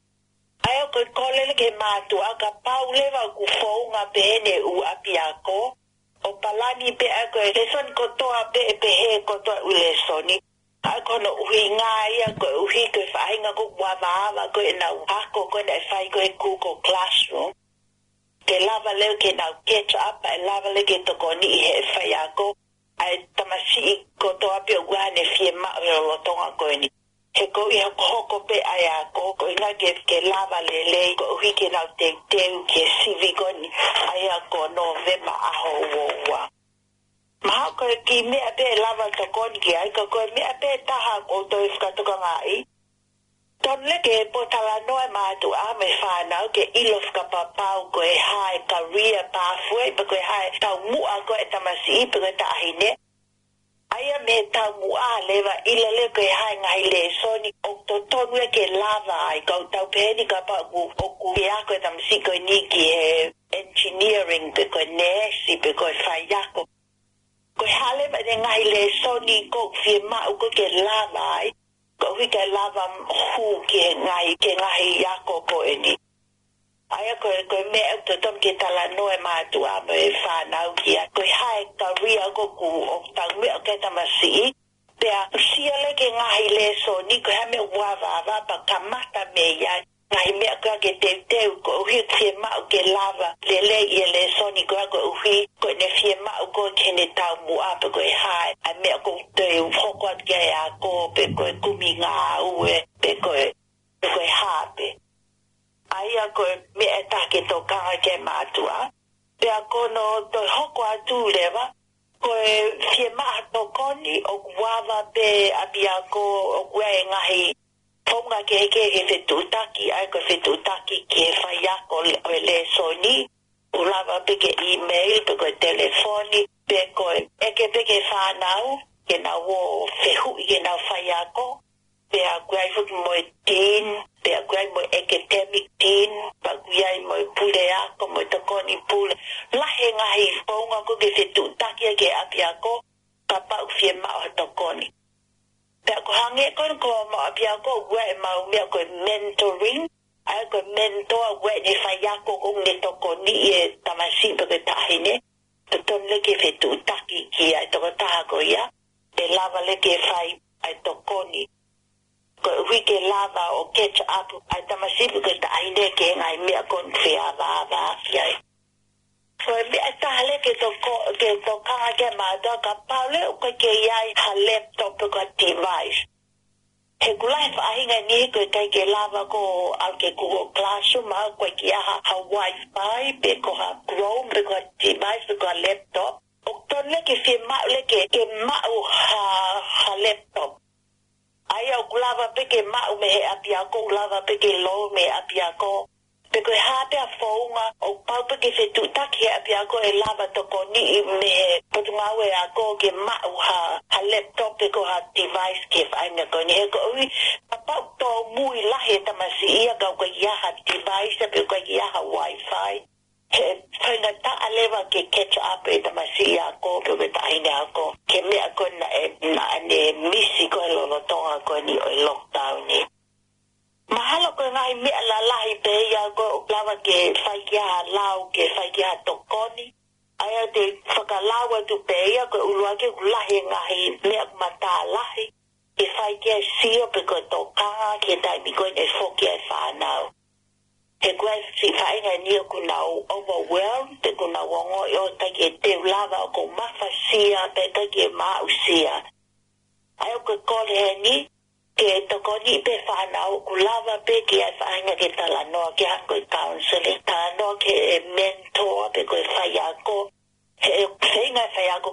Ai koe kolele ke mātu, a ka pau lewa ku whaunga pehene u api ako, o palani pe a koe leson kotoa pe e pehe kotoa u le soni. Ai kono uhi ngāia, koe uhi koe whainga ko wawaawa, koe nau hako, koe nai whai koe Google Classroom. Ke lava leo ke nau catch up, ai lava leo ke toko ni I he whai ako, ai tamasi I kotoa pe o guhane fie mao he o lotonga koe ni. He ko I hoko pe ai ako, ko ina ke lava lele, ko uhi ke nau te teu ke sivi koni, ai ako November aho uoua. Maha koe ki mea pe lava tokoni ki ai, ko koe mea pe taha o toi whakatoka ngai. Ton leke po tala noe mātu a me whanau ke ilo whakapapau koe hae career pathway, pe koe hae tau mua koe tamasi, pe koe tahine. Aia me tau mua lewa ila le koe hae ngai le soni, o to tonu e ke lava ai, kau tau peheni ka pa ku oku ke a koe tamasi koe niki he engineering, pe koe nesi, pe koe whaiako. Koe hale ba de ngai le soni ko fie mau ko ke lava ai, ko hui ke lava hu ke ngai yako ko eni. Aia koe mea to tom ke tala noe mātu a me whanau kia. Koe hae karia ko ku o tau mea ke tamasi, pea siale ke ngai le soni, koe hame wawawa pa kamata me ia, ngai mea koe ke teu, ko uhi fie mau ke lava, lele I le soni koe uhi, koe ne fie mau ko kene tau mua, pe koe hae, a mea ko te hokot ke a ko, pe koe kumi ngā ue, pe koe hape. Aia koe mea take to kanga ke mātua, pea kono to hoko atu lewa, koe fie maa to koni, o wawa pe apiako, o kua e ngahi, Fonga ke heke he whetutaki, ai koe whetutaki ke whaiako o le soni, ulawa pe ke email, pe koe telefoni, pe koe eke pe ke whanau, ke na wo whehu I ke na whaiako, pe a kuai fuki moe teen, pe a kuai moe academic teen, pa kuai moe pule ako, moe tokoni pule, lahe ngahi fonga ko ke whetutaki ke apiako, ka pau fie mao tokoni. Pea ko hange koe ko maapia ko ue mau mea koe mentoring, ai koe mentor ue ne whaiako kong ne toko ni e tamasi pe koe tahine, pe ton leke whetu taki ki ai toko taha ko ia, te lava leke whai ai toko ni. Koe hui ke lava o catch up ai tamasi pe koe tahine ke ngai mea kon whea vava ai. Koe mea tahale ke tokanga ke mātua ka paule o koe ke iai ha laptop pe koe device. He kulai whaahinga ni koe kai ke lava ko au ke Google Classroom au koe ki aha ha Wi-Fi pe ko ha Chrome pe koe device pe koe laptop. O ton leke fie mau leke ke mau ha laptop. Aia o kulava pe ke mau me he apiako, kulava pe ke lo me apiako. Pe koe hape a whaunga o paupa ke whetutaki api ako e lava toko ni I me he potungawe ako ke mau ha laptop pe ko ha device ke whainga koe ni he ko ui pa pau tō mui lahe tamasi ia kau koe ia ha device pe koe ia ha Wi-Fi. He whainga ta alewa ke catch up e tamasi ia ako pe koe tahine ako ke mea koe na ane misi koe lolotonga koe ni o lockdown ni. Mahalo ko ngai mea la lahi pe ia ko lava ke whaikia lau ke whaikia tokoni. Aia te whakalaua tu pe ia ko ulua ke lahi ngahi mea mata lahi. Ke whaikia sio pe ko tokanga ke taimi koe ne whokia e whanau. He koe si whainga nia ku nau overwhelmed pe ku nau ongo i o take te lava o ko mawhasia pe take mausia. Aia ko kore he ni ke tokoni pe whanau ku lava pe ki ai whainga ke talanoa ke hako I counseling, talanoa ke mentor pe koe whaiako, he whainga whaiako ke tokoni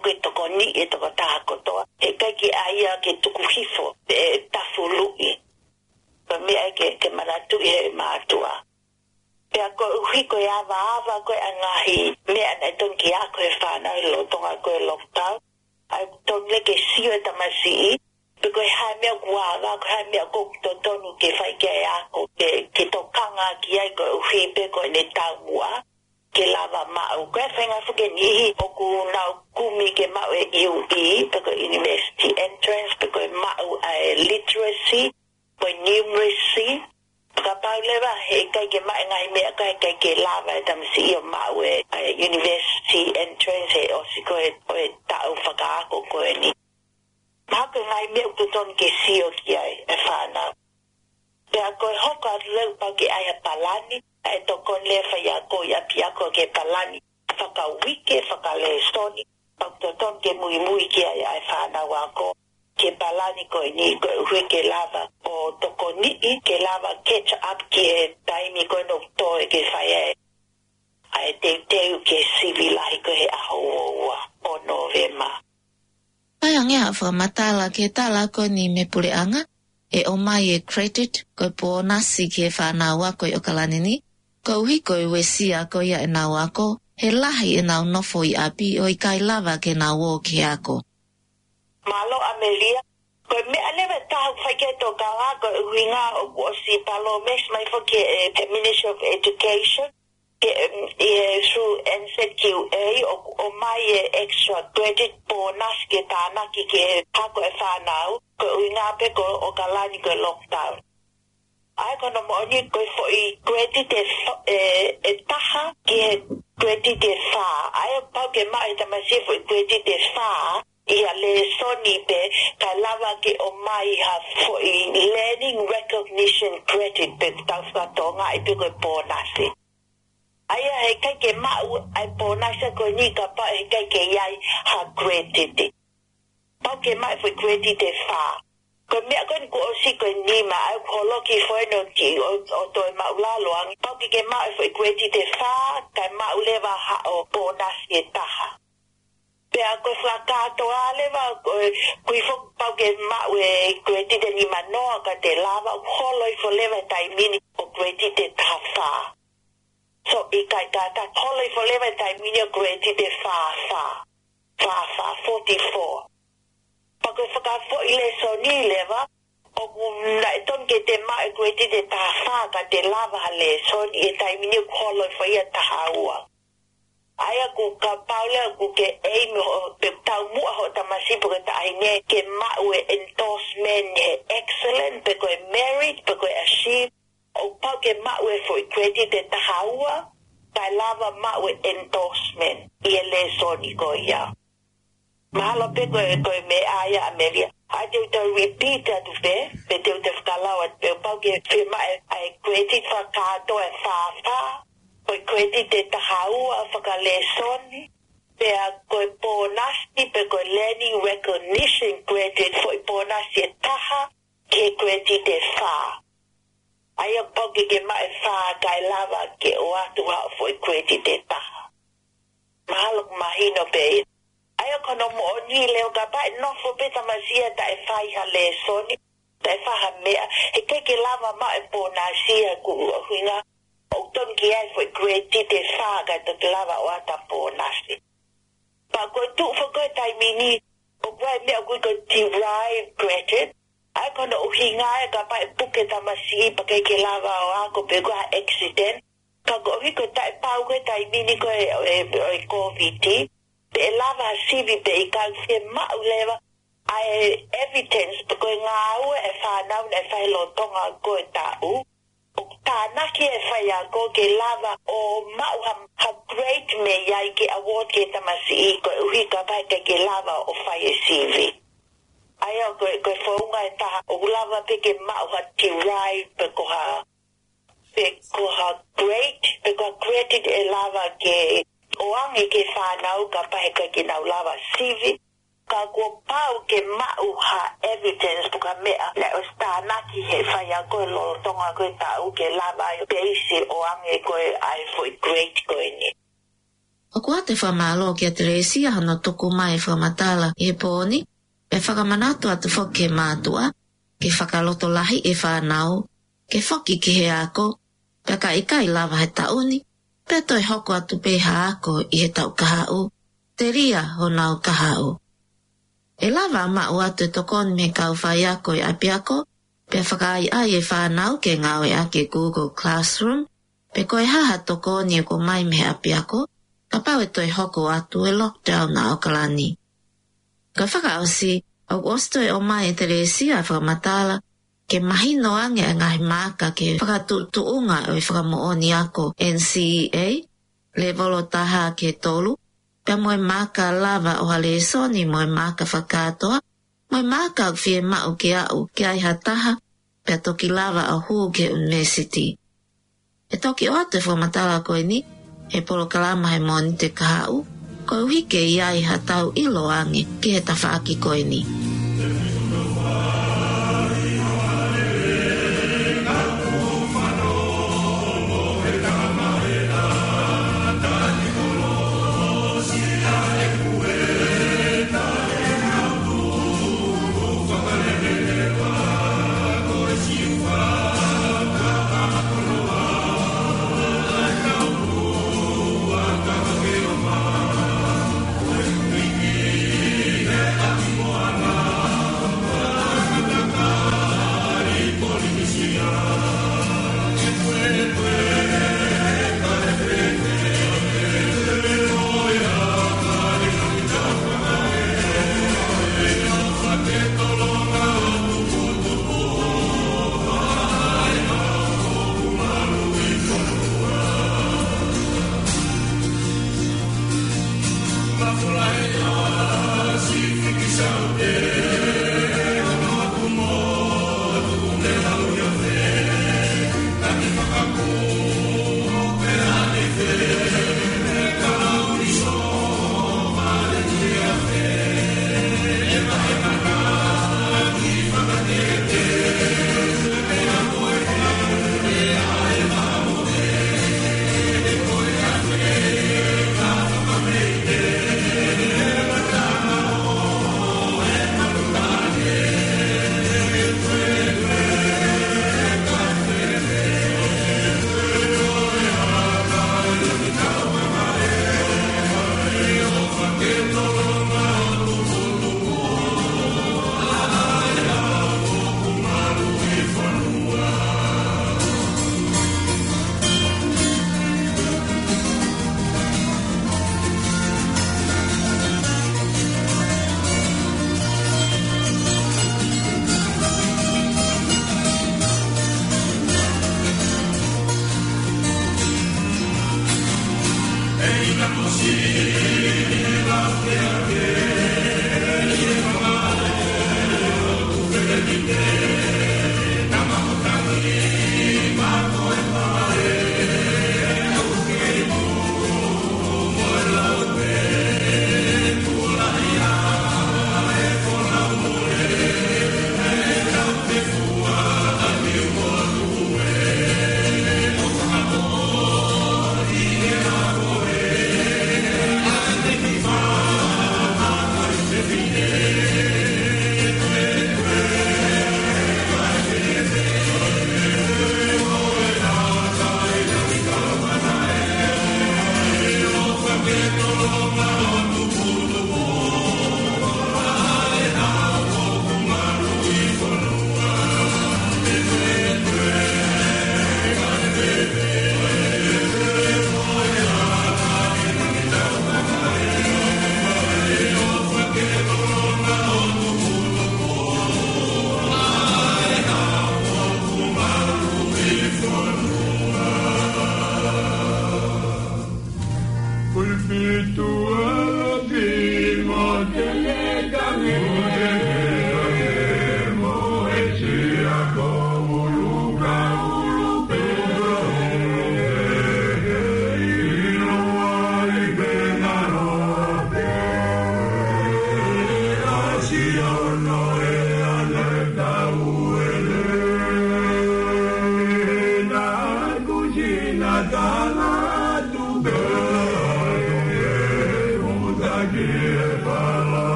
ni e to ta ko to e kai ki aia ke tuku hifo e tafului pa me ke maratu e matua pe ko hiko ya va ko angahi me ana ton ki a ko e fana lo tonga ko lockdown ai ton le ke sio tamasi because hai mea guava hai mea ko to tonu ke fai ke a ko ke to kanga ki ai ko hui pe ko ne taua ke lava ma o ka fenga fuke ni o ku na kumi ke ma e UP because university entrance because ma literacy ko numeracy ka pa leva he ka ke ma ngai me ka ke lava tam si o ma university entrance o si ko e ta o faka ko ni Maka ngai me o ton ke sio ki ai e whana. Pea koe hoka leu pau ke ai a palani, e to kon le whaia ko ia pia ko ke palani. Whaka wike, whaka le stoni, pau to ton ke mui ki ai a whana wako. Ke palani koe ni koe hui ke lava o toko nii ke lava catch up ki e taimi koe no toe ke whaia e. Ai teu ke sivilahi koe aho o novema. Pai ange hawha matala ke tala ko ni me pure anga, e o mai e credit ko po nasi ke whanau ako i o kalanini, ko uhi ko i wesia ko ia e nau ako, he lahi e nau nofo i api o i kai lava ke nau o ke ako. Malo Amelia, ko me aleva tahu whaiketo kawa ko uhinga o si palo mes mai whake Ministry of Education, through NZQA o mai extra credit bonus ke tāna ki ke hako e whanau ko uinga pe ko o kalani ko lockdown. Ai kono mo ni ko foi credit e taha ki credit e wha. Ai pau ke mai tamasi foi credit e wha ia le soni pe ka lava ke o mai ha foi learning recognition credit pe tau tonga i pe ko bonus. Aia he kai ke mau ai ponasa ko ni ka pa he kai ke iai ha credit. Pau ke mai foi credit e wha. Ko mea koe ko o si koe ni ma ai holo ki foi no ki o toi mau laloang. Pau ke mai foi credit e wha kai mau lewa ha o ponasi e taha. Pea koe whakato a lewa kui fok pau ke mau e credit e ni manoa ka te lava holo i fo lewa taimini o credit e taha wha. So I kai kata holo I foleva tai minio greti de fa 44. Pako whakafo I le soni leva o na ton ke te mai greti de ta fa ka te lava le soni e tai minio holo I foia ta haua. Aya ku ka paula ku ke aim o te tau mua ho tamasi porque ta aine ke mau endorsement he excellent peko e merit peko e achieve o pau ke mau e foi credit e tahaua, kai lava mau e endorsement, I e le soni ko ia. Mahalo pe koe me aia Amelia. A te uta repeat atu pe te uta whakalau atu pe pau ke whima e credit whakato e whawha, koe credit e tahaua whakale soni, pe a koe pōnasti pe koe learning recognition credit foi pōnasti e taha, ke credit e wha. Aia poki ke mai wha kai lava ke o atu hao foi credit e taha. Mahalo mahino pe. Aia kono mo o ni leo ka pai nofo pe tamasia ta e whai ha le soni, ta e whaha mea. He ke lava ma e pōna sia ku huinga. O ton ki ai foi credit e wha kai to ke lava o ata pōna si. Pa koe tu whakoe tai mini o koe mea koe ko derive credit. Ai kono uhinga e ka pai puke tamasi pa ke lava o ako pe koa accident. Ka ko hiko tai pau koe tai mini koe e COVID. Pe lava sivi pe I kalfie mau lewa ai evidence pe koe ngā ue e whanau e whailo tonga koe tau. O tānaki e whaia ko ke lava o mau ha great me iai ke award ke tamasi koe uhika pai ke lava o whaie sivi. Aia koe whaunga e taha o lava pe ke mau ha tirai pe koha great, pe koha credit e lava ke o angi ke whanau ka pahe ka ke nau lava sivi, ka kua pau ke mau ha evidence puka mea le o stānaki he whaia koe lo tonga koe tau ke lava peisi o angi koe ai foi great koe ni. O kua te whamalo ki a Teresia hano tuku mai whamatala i he pōni, pe whakamanatu atu whoki e mātua, ke whakaloto lahi e whanau, ke whoki ki he ako, pe ka ika I lava he tauni, pe toi hoko atu pe ha ako I he tau kahau, te ria ho nau kahau. E lava mau atu e tokoni me kau whai ako I api ako, pe whakai ai e whanau ke ngawe ake Google Classroom, pe koe haha tokoni e ko mai me api ako, ka pau e toi hoko atu e lockdown na Aukalani. Ka whakaosi, au osto e o mai e Teresia whakamatala, ke mahino ange a ngahi maka ke whakatuunga o I whakamooni ako NCEA, le volo taha ke tolu, pe moe maka lava o hale soni moe maka whakatoa, moe maka o fie mau ke au ke ai hataha, pe toki lava o huu ke university. E toki o atu e whakamatala koe ni, e polo kalama he moni te kahau, koe uhike I ai hatau ilo ange ki he tawhaaki koe ni.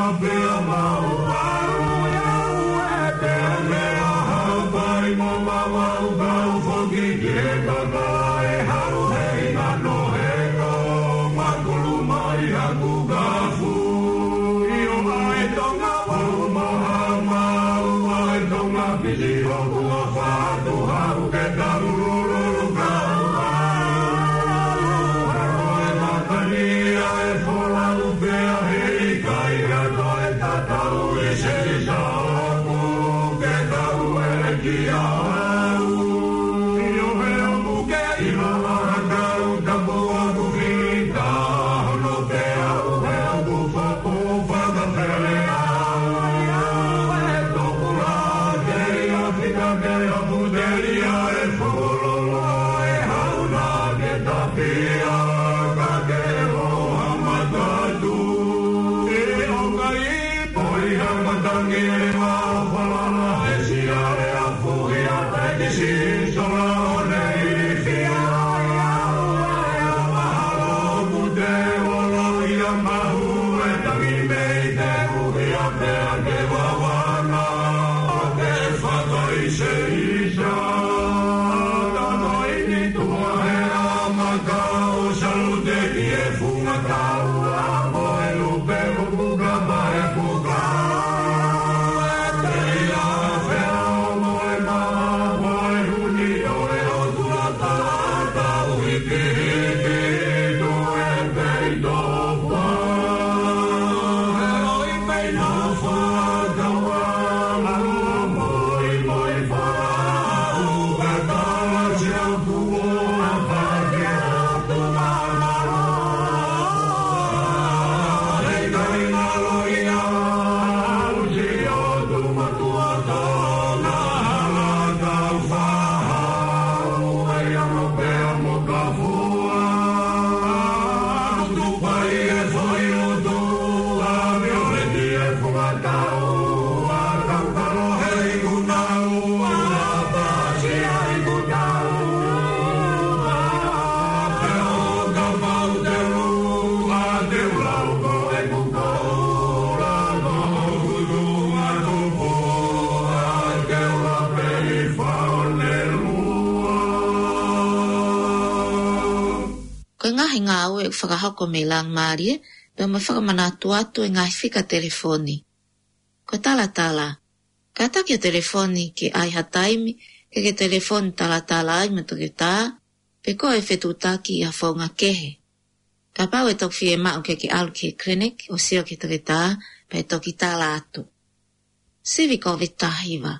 Ngā ue whakahoko me lang Mārie, pia mai whakamanaatu atu e ngai whika telefoni. Ko tala, ka taki o telefoni ki ai hataimi, ke telefoni tala ai matoke tā, pe ko e whetu taki a whaunga kehe. Ka pau e toki e mau ke alu ki klinik, o sio ki toke tā, pe toki tala atu. Sivi COVID tahiwa.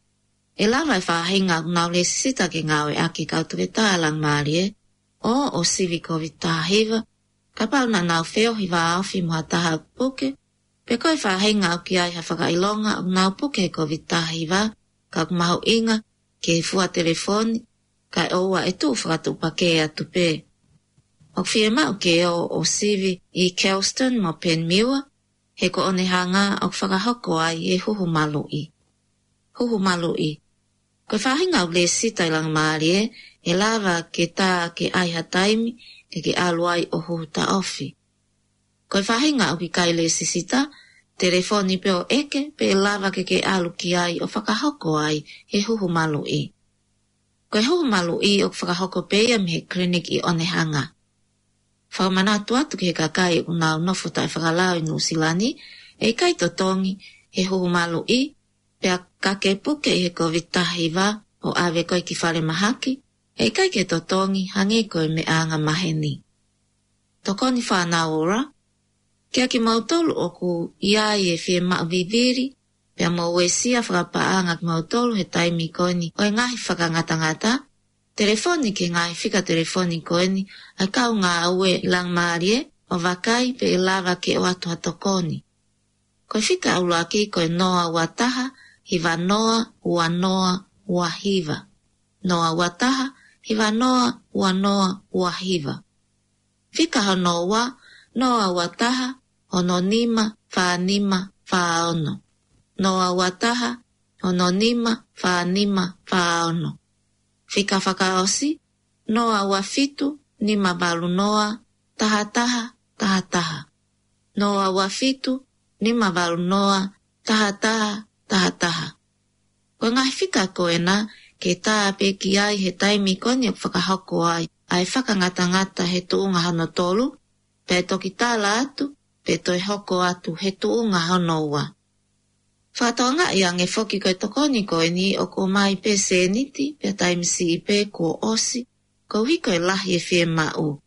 E lawa e whahinga unau le sisita ke ngawe aki kau toke tā lang Mārie, o sivi COVID tahiwa, ka pau na nau wheo hiwa awhi mua taha puke, pe koe whahenga au ki ai ha whakailonga o nau puke COVID tahiwa, ka kumahu inga, ke fua telefoni, ka oua e tu whakatupa ke atu pe. O whie mau ke o sivi i Kelston mo Penmua, he ko one hanga o whakahoko ai e huhu malui. Huhu malui. Koe whahenga au le sita ilang Mārie, e lava ke tā ke aiha taimi ke aluai o huta ofi. Koe whahinga au ki kai le sisita, telefoni pe o eke pe lava ke alu ki ai o whakahoko ai he huhu malui. Koe huhu malui o whakahoko peia me he klinik i Onehanga. Whakamanatu atu ki he kakai unau nofu tai whakalau i Nusilani, e kai totongi he huhu malui pe a kake puke i he COVID tahiwa o ave koe ki whare mahaki, e kai ke totongi hange koe me anga maheni. Tokoni whanau ora, kia ki mautolu oku iai e whie mau viviri, pia mau e sia whakapaanga ki mautolu he taimi koeni o e ngahi whakangatangata, telefoni ke ngahi whika telefoni koeni, ai kau ngā aue lang Mārie o wakai pe e lava ke o atu hatokoni. Koe whika aulaki koe noa wataha, hiva noa, ua noa, ua hiva. Noa wataha, hiva noa, ua hiva. Whika ho noa wataha, ono nima, whanima, whaono. Noa wataha, ono nima, whanima, whaono. Whika whakaosi, noa wafitu, nima balu noa, taha. Noa wafitu, nima walu noa, taha. Ko ngai whika koe na, ke tā pe ki ai he taimi koni o whakahoko ai whakangata he tuunga hano tolu, pe toki tāla atu, pe toi hoko atu he tuunga hano ua. Whātonga ia nge whoki koe tokoni koe ni o ko mai pe seniti, pe taimi si i pe ko osi, ko hiko e lahi e whie mau.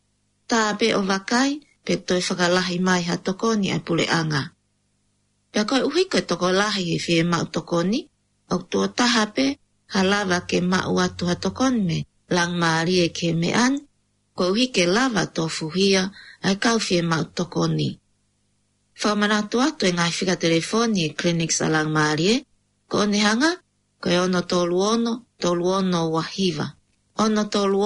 Tā pe o wakai, pe toi whakalahi mai ha tokoni ai pule anga. Pe koe uhiko e toko lahi e whie mau tokoni, o tua taha pe, halawa ke mau atu ha tokoni me, lang maari e ke me an, ko uhike lava to fuhia, ai kau whie mau tokoni. Whamanatu atu e ngai whika telefoni e clinics a lang maari e, ko one hanga, ko e ono tolu ono wahiva. Ono tolu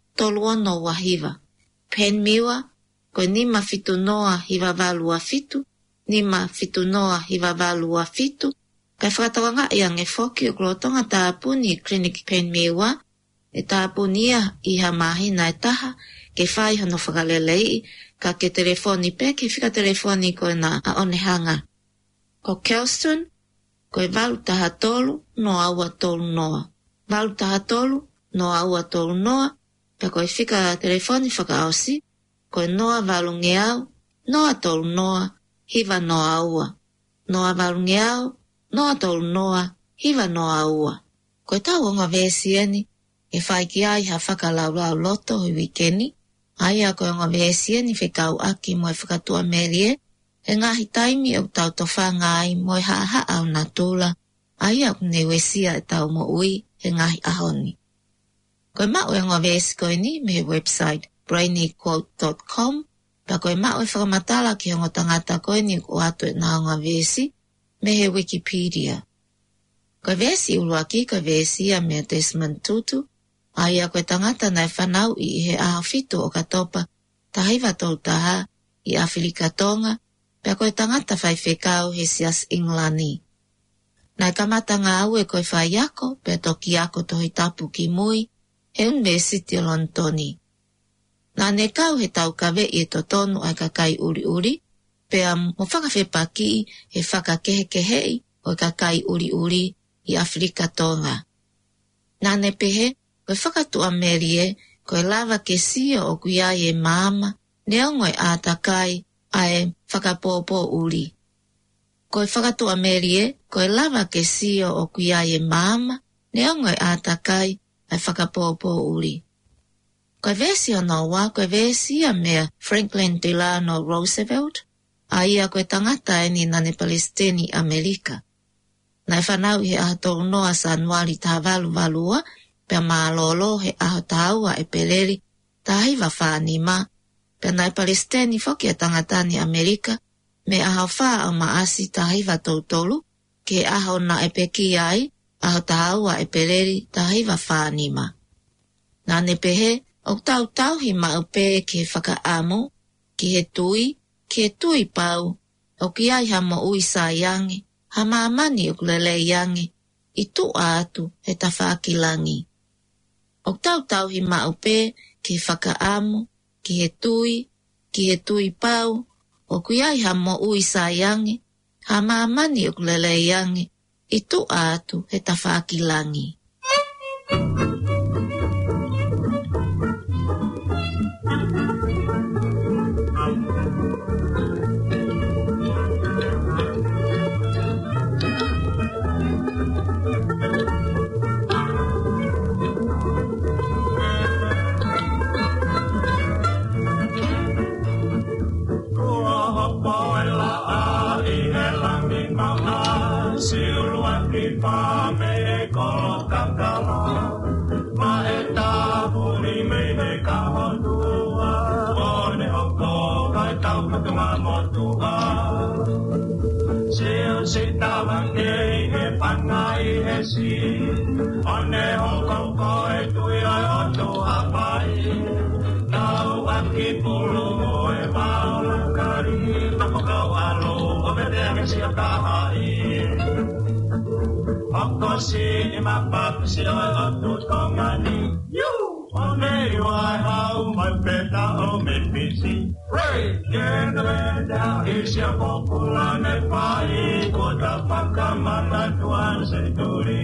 ono wahiva. Pen miwa, ko nima fitu noa hiva valua fitu, nima fitu noa hiva valua fitu, kai whakatawanga ia nge whoki o klotonga tāpuni clinic pen miwa, e tāpunia iha mahina e taha, ke whai hono whakalelei, ka ke telefoni pe, ke whika telefoni ko na a onehanga. Ko Kelston, ko e walu taha tolu, no aua tolu noa. Walu taha tolu, no aua tolu noa, pe ko e whika telefoni whakaosi, ko e noa walu ngeau, noa tolu noa, hiva noa aua. Noa walu ngeau, noa tolu noa, hiva noa aua. Ko e tau onga vēsieni, e whai ki ai ha whakalau loto hui wikeni, ai a koe onga vēsieni whekau aki mo e whakatua merie, e ngahi taimi au tau tofanga ai mo e haa au na tūla, ai au ne wesia e tau mo ui e ngahi ahoni. Koe mau e onga vēsi koe ni me website brainyquote.com, pa koe mau e whakamatala ki onga tangata koe ni o atu e na onga vēsi, me he Wikipedia. Koe vēsi uruaki, koe vēsi a mea Desmond Tutu, ai a koe tangata nai whanau i he aho fitu o katopa, tahiwa tolu taha i Awhirika Tonga, pia koe tangata whai whekau he sias Inglani. Nai kamata ngā au e koe whai ako, pia toki ako tohi tapu ki mui, he un me siti o Lontoni. Nā ne kau he tau kawe i e totonu ai kakai uri, pia mo whakawhepaki he whakakehekehei o kakai uri i Awhirika Tonga. Nā ne pehe, koe whakatua merie, koe lava ke sia o kuiai e māma, neongo e ātakai ai whakapōpō uri. Koe whakatua merie, koe lava ke sia o kuiai e māma, neongo e ātakai ai whakapōpō uri. Koe vēsi o noa, koe vēsi a mea Franklin Delano Roosevelt, a ia koe tangata e ni nane Palestini Amerika. Nai whanau he aha tolu noa sa anuari taha valua, pia maalolo he aho taua e peleri, tahiwa whanima, pia nai Palestini whoki a tangatani Amerika, me aho wha au maasi tahiwa tolu, ke aho na e peki ai, aho taua e peleri, tahiwa whanima. Nane pehe, o tau hi mau pe ke whakaamu, ki he tui pau, o ki ai ha mo ui sa yangi, ha maamani o kulele yangi, i tu atu he ta whaakilangi. O tau hi mau pe ke whakaamu, ki he tui pau, o ki ai ha mo ui sa yangi, ha maamani o kulele yangi, i tu atu he ta whaakilangi. One hoko koe tui ai oto hapai, tau aki pulu mo e maulu kari, napokau alo, o vedere si o kahai. Hoko si i mapaku si o otu tongani, you! nei wai hau mai peta o me pisi. Ray, genera isia popula ne pai kota pakamana tuan seturi.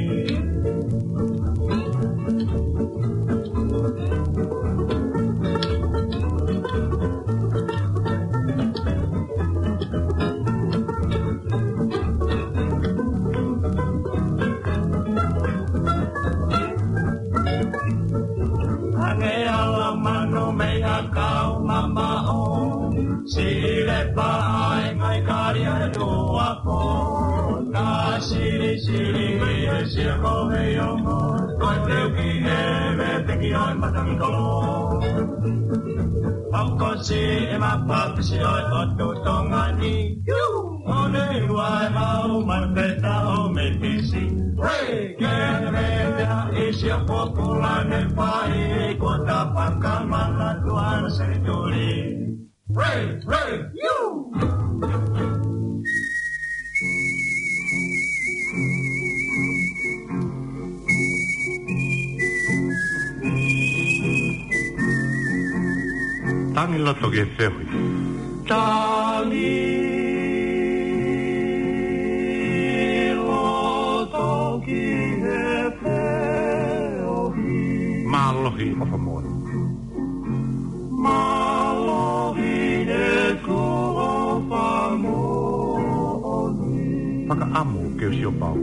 Kau mama o sile pai mai karia tua po ta sili sili e si ko he yo mo ko te ki e me te ki oi matami ko ko si e ma pa si oi o to tonga ni o ne wai mau mai peta o me pisi hey get me e si popula ne pai ko ta pakamana tuan seturi Ray, you! Tangi loto ke fehui. Tangi loto ke fehui. Malohi ofamoa. Malohi e ko ofamoa. Paka amu ke usio pau.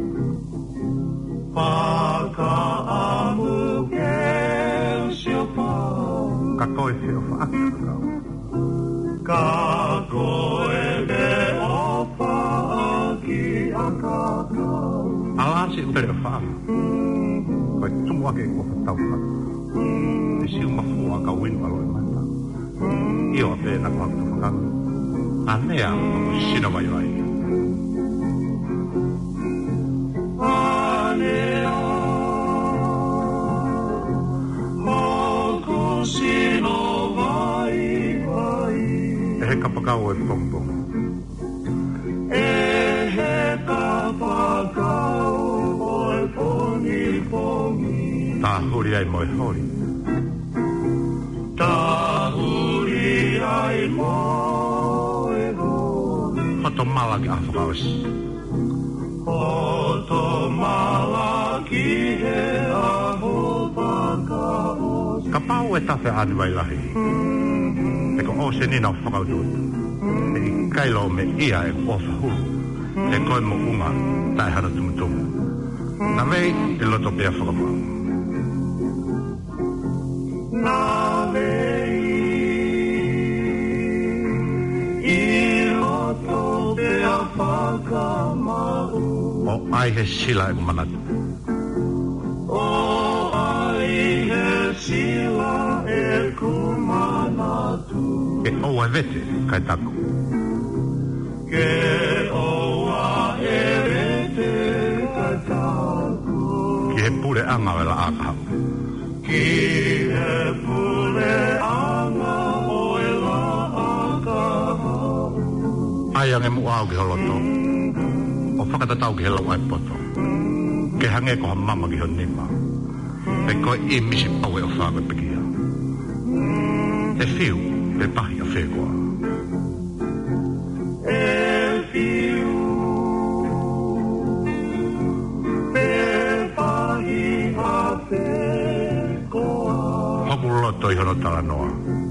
Paka amu ke usio pau. Ka koe he ofa aki kakau. Ka koe he ofa aki kakau. Alasi utere ofa ama. Koe tumu ake ofa tauka. E si umafua ka winu aloe mata. Io a pena quanto fakanga. Anea o sino vai vai. Anea o sino vai vai. E he kapakau e pongpong. E he kapakau o e pongi pongi. Tā huri ai moe hori. Tā huri ai moe hori. Hoto malaki afakaosi. Hoto malaki he afakaosi. Ka pau e tafe anu vai lahi. E ko o se nina o whakaututa. E i kailo me ia e ofa hulu. E koe mo unga tai hara tumutumu. Na vei e loto pia whakamau. Na vei i loto pia whakamau. O ai he sila e kumanatu. O ai he sila e kumanatu. E oa vete kai taku. Ke oa e vete kai taku. Ki he pure anga wela akahau. Ki he pure anga wela akahau. Ai ange mu au ki holoto. O whakatatau ki he lau ai poto. Ke hange ko ha mama ki ho nima. E koe I misi pau e o whakoe pekia. E whiu, e pahi a whekoa. E whiu, e pahi a whekoa. Hoku loto I hono tala noa.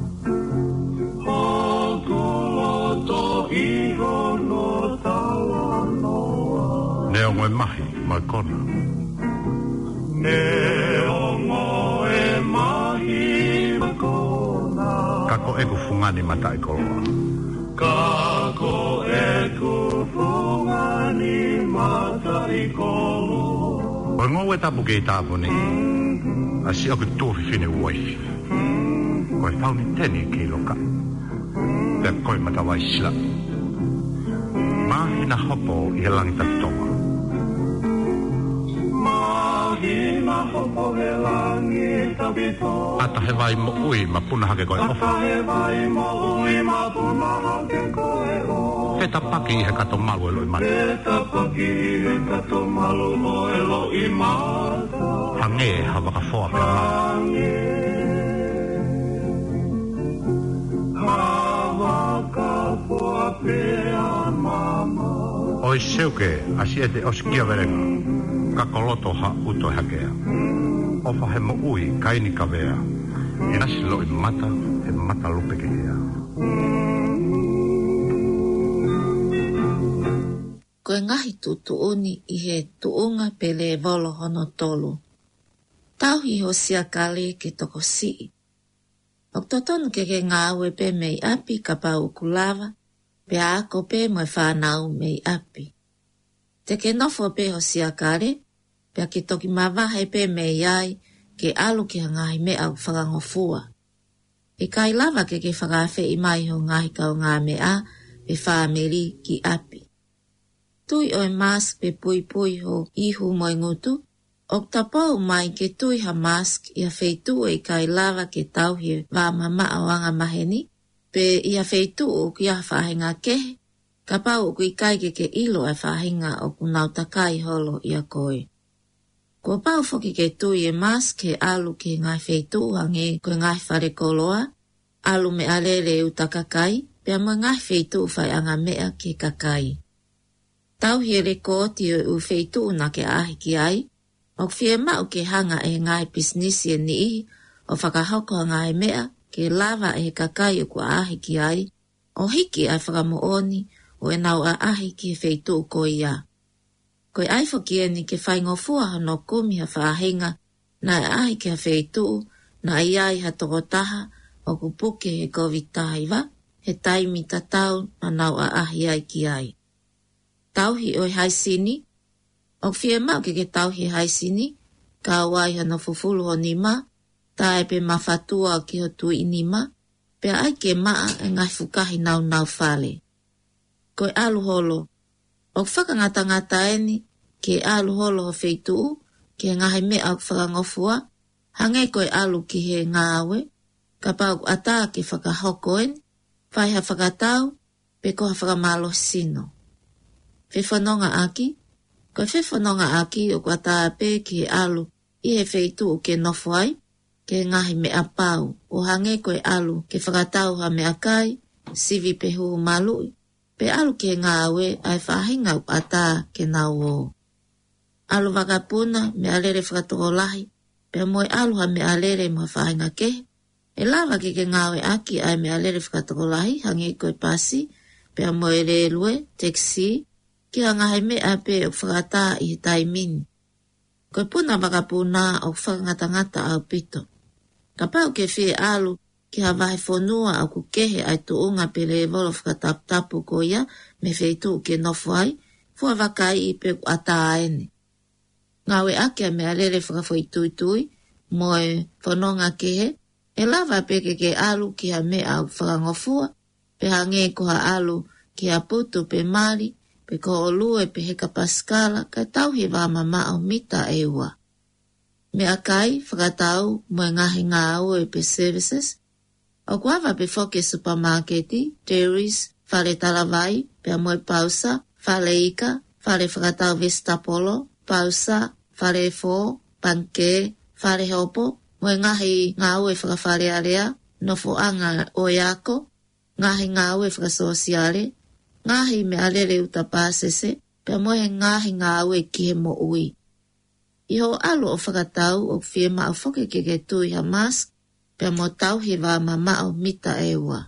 Hoku loto I hono tala noa. Ne o ngoe mahi, mai kona. Ne o ngoe mahi mai kona. Kako e ku fungani mata I koloa. Kako e ku fungani mata I koloa. O ngoe tapu ki I tapu ni. A si oku tuhi fine uaifi. Koe tauni teni ki loka. Te koe mata vai sila. Mahina hopo I he langi tatonga. Mahina hopo he langi tatonga. Ata he vai mo ui ma puna hake koe ofa. Ata he vai mo ui ma puna hake koe ofa. He tapaki I he kato malu elo I mata. He tapaki I he kato malu elo I mata. Hange hawaka foa ka ma. Hange Oi seuke asiete oskia verenga. Kakoloto ha uto hakea. Ofa he mo ui kaini kavea. Ina silo he mata lupe kehea. Koe ngahi tutuuni I he tuunga pele volo hono tolu. Tauhi ho sia kale ke toko sii. Ok totonu ke ngā aue pe mei api ka pau kulava, pe ako pe moe whanau mei api. Te ke nofo pe ho sia kale, pe ke toki mawahe pe mei ai, ke alu ki hangahi me au whakangofua. E kai lava ke whakawhe I mai ho ngahi kau ngā mea, pe whameri ki api. Tui oi mask pe pui pui ho ihu moi ngutu, ok tapau mai ke tui ha mask ia feitu e kai lava ke tauhi wa mama awanga maheni, pe ia feitu o ki a whahinga kehe, ka pau o kui kai ke ilo e whahinga o kunau takai holo ia koe. Ko pau foki ke tui e mask ke alu ke ngai feitu hange koe ngai whare koloa, alu me alere u takakai, pe ama ngai feitu whai anga mea ke kakai. Tauhi e rekoti o u feitu na ke ahi ki ai, ok fie mau ke hanga e ngai pisnisi e ni ihi, o whakahoko ngai mea, ke lava e kakai o kua ahi ki ai, o hiki ai whakamooni, o e nau a ahi ki feitu ko ia. Koe aifo ki ni ke whaingofua hano kumi ha whahinga, na e ahi ki ha feitu, na iai ha tokotaha, o kupuke he COVID-19, he taimi tatau na nau a ahi ai ki ai. Tauhi oi haisini, ok fie mau ke tauhi haisini, ka wai hano fufulu ho nima, tae pe mawhatua ki ho tui nima, pe ai ke maa e ngai fukahi nau whale. Koe alu holo, ok whakangata eni, ke alu holo ho feituu, ke ngahi mea au whakangofua, hange koe alu ki he ngāwe, ka pau ata ki whakahokoen, whai ha whakatau, pe ko ha whakamalo sino. Whewhanonga aki, koe whewhanonga aki o kua tāpe ki he alu I he feitu ke nofwai, ke ngahi mea pau, o hange koe alu ke whakatau ha mea kai, sivi pe hu malui, pe alu ke ngāwe ai whahinga u ata ke nau o. Alu wakapuna me alere whakatokolahi, pe moe alu ha me alere mo whahinga ke, e lava ke ngāwe aki ai me alere whakatokolahi, hange koe pasi, pe moe relue, teksi, ki a ngahi mea pe o whakata I he taimini. Koe puna wakapuna o whakangatangata au pito. Ka pau ke whie alu ki ha wahe whonua au kukehe ai tuunga pe le volo whakatapu ko ia me wheitu ke nofwai, fua wakai I pe ku ata aene. Ngawe ake me alere whakafoi tui, moe whanonga kehe, e lava pe ke alu ki ha mea au whakangofua, pe hange ko ha alu ki ha putu pe mari, pe ko o lue pe heka paskala, kai tauhi wa mama o mita e ua. Me akai, whakatau, moe ngahi ngā au e pe services, o kuawa pe foke supermarketi, dairies, whare talavai, pe moe pausa, whare ika, whare whakatau vestapolo, pausa, whare fo, panke, whare hopo, moe ngahi ngā au e whakawhare area, nofo anga o iako, ngahi ngā au e whakasosiale, ngahi me alere uta pāsese, pe moe ngahi ngā aue ki he mo ui. Iho alu o whakatau o whie ma o whoke ke tui ha mask, pe mo tau he wā mama o mita e ua.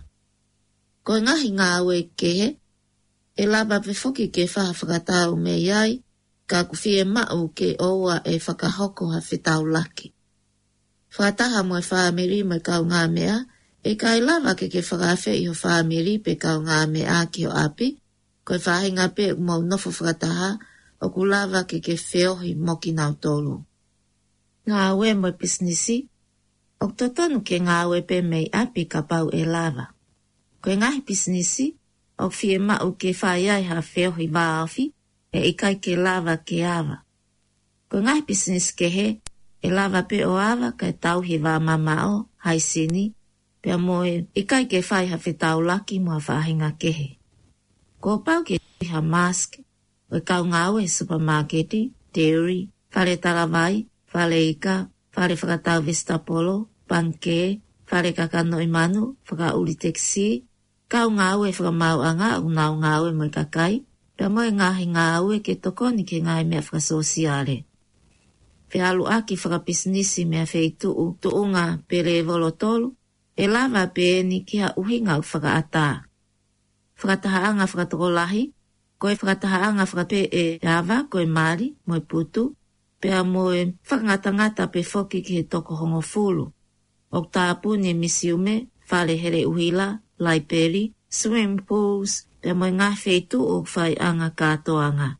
Ko ngahi ngā aue ke he, e laba pe whoke ke whaha whakatau me iai, ka ku whie ma o ke oua e whakahoko ha whetau laki. Whakataha moe whaamiri me kau ngā mea, e kai lava ke whakawhe I ho whaamiri pe kau ngā mea ki ho api, koe whahinga pe mo nofo whakataha, o ku lava ke whiohi moki nau tolu. Ngā aue mo pisnisi, o totonu ke ngā aue pe mei api ka pau e lava. Koe ngahi pisnisi, o whie mau ke whaiai ha whiohi wāawhi, e ikai ke lava ke awa. Koe ngahi pisnisi ke he, e lava pe o awa kai tauhi wā mamao, haisini, pea moe ikai ke whai ha whetau laki mua whahinga kehe. Ko pau ke ha mask, o kau ngau e supermarketi, dairy, whare tarawai, whare ika, whare whakatau vestapolo, panke, whare kakano imanu, whakauri teksi, Kau ngā ue whakamau anga o nāu ngā ue mai kakai, pia moe ngahi ngā ue ke tokoni ke ngai mea whakasosiale. Pia alu aki whakapisnisi mea wheituu tuunga pere volotolu, e lava peeni ki ha uhinga u whakaata. Whakatahaanga whakatokolahi, koe whakatahaanga whakape e rava koe mari, moe putu, pia moe whakangatangata pe foki ki he toko hongo fulu. Ok tāpuni misiume, whale here uhila, laiperi, swimming pools, pia moe ngā wheitu o whai anga kātoanga.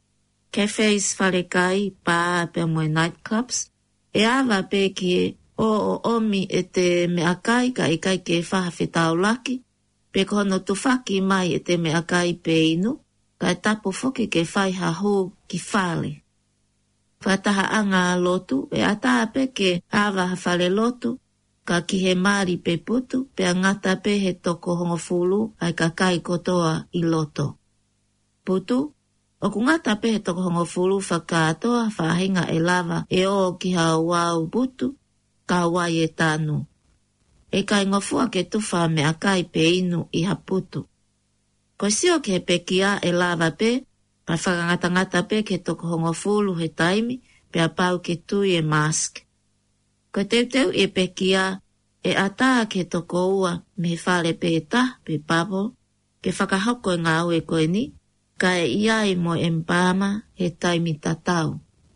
Cafes whale kai, pā pia moe nightclubs, e awa pe ki e o omi e te mea kai ka i kai ke whaha whetau laki, pe kono tufaki mai e te mea kai pe inu, ka e tapo foki ke whai ha hū ki whale. Whataha anga lotu, e ataa pe ke awa ha whale lotu, ka ki he mari pe putu, pe angata pe he toko hongo fulu, ai ka kai kotoa i loto. Putu, o kungata pe he toko hongo fulu whakatoa, whahinga e lava e o ki hao wau putu, ka wai e tānu. E kai ngofua ke tuwha me a kai pe inu i haputu. Ko sio ke pe kia e lava pe, pa whakangatangata pe ke toko hongo fulu he taimi, pe a pau ke tui e mask. Ko teuteu e pe kia e ataa ke toko ua me whare pe ta, pe papo, ke whakahoko e ngā ue koe ni, ka e iai mo e mpama he taimi tatau.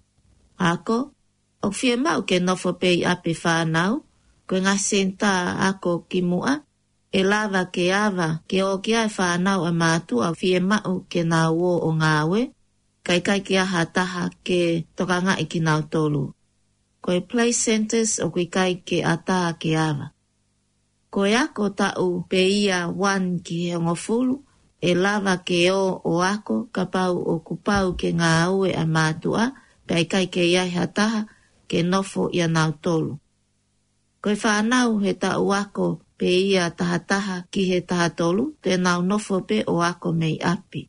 Ako, o fie mau ke nofo pei ape whanau, koe ngā senta ako ki mua, e lava ke awa ke o ki ai whanau a mātua fie mau ke nā uo o ngāwe, kai kai ki aha taha ke tokanga i ki nau tolu. Koe play centers o kui kai ke ataha ke awa. Koe ako tau pe ia wan ki he ngofulu, e lava ke o ako ka pau o kupau ke ngā ue a mātua, pe kai ke iai hataha, ke nofo ia nau tolu. Koe whanau he tau ako pe ia tahataha ki he taha tolu, te nau nofo pe o ako mei api.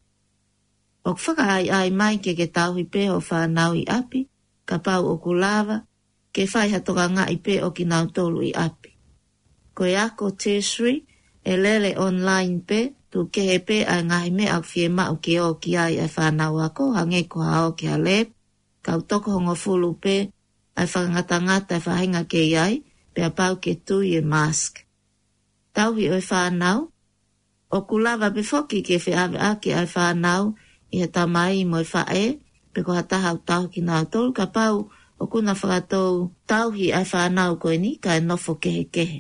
Ok whakaai ai mai ke tauhi pe o whanau i api, ka pau o kulava, ke whai hatoka ngai pe o ki nau tolu i api. Koe ako tertiary, e lele online pe, tu ke he pe ai ngahi me au fie mau ke o ki ai ai whanau ako, hange ko hao ki ha lep, kau toko hongo fulu pe, ai whakangatangata ai whahinga ke iai, pe a pau ke tui e mask. Tauhi oi whanau, o kulava pe foki ke whi ave ake ai whanau, i he tamai mo i whae, pe ko hataha u tau ki nau tolu, ka pau o kuna whakatou tauhi ai whanau koe ni, ka e nofo kehe kehe.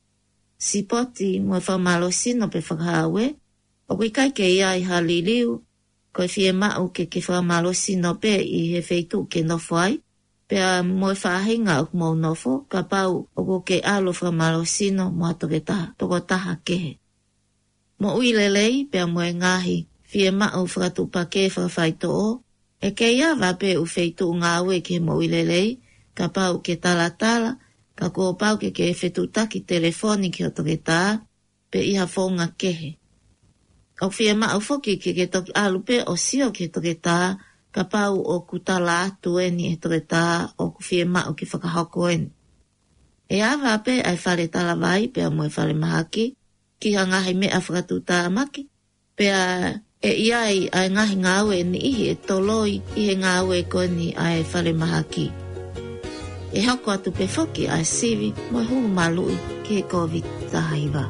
Sipoti mo i whamalosino pe whakahawe, o kui kai ke iai haliliu, koe fie mau ke whamalosino pe i he wheitu ke nofo ai, pea moe whahinga o mou nofo, ka pau o ko ke alo whamalosino mo atoke taha, toko taha kehe. Mo ui lelei, pea moe ngahi, fie mau whakatupa ke whawhaito o, e ke iawa pe u wheitu ngā ue ke mo ui lelei, ka pau ke talatala, ka ko pau ke whetutaki telefoni ki o toke taha, pe iha whonga kehe. O fie mau whoki ke toki alu pe o sio ke toke taha, ka pau o kutala atu eni e toke taha o fie mau ki whakahoko eni. E awa pe ai whare talawai pe a moe whare mahaki, ki ha ngahi mea whakatuta maki, pe a e iai ai ngahi ngāwe ni ihi e toloi i he ngāwe koe ni ai whare mahaki. E hoko atu pe whoki ai sivi moe hungu malui ki he COVID tahaiwa.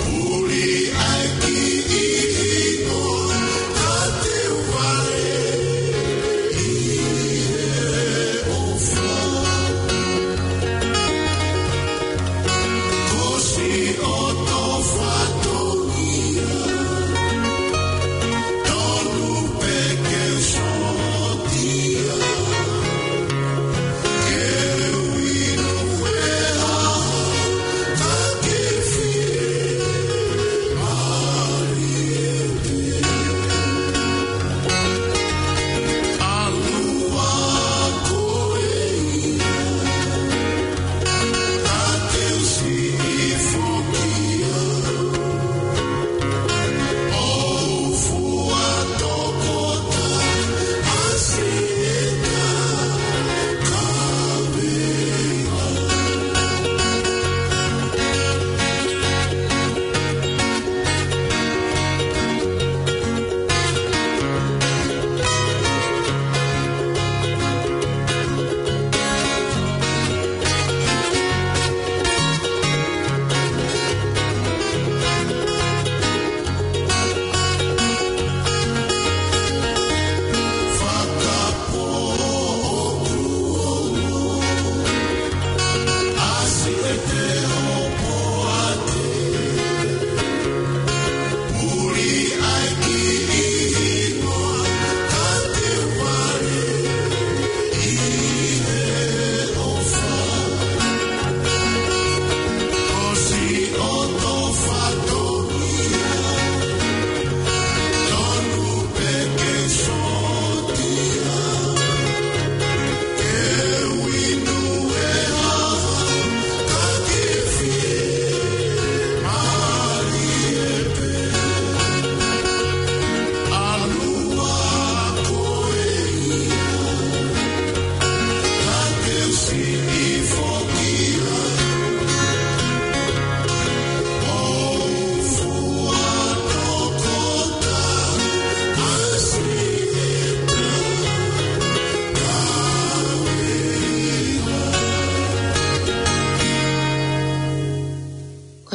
Uli aki i ino, a te wai.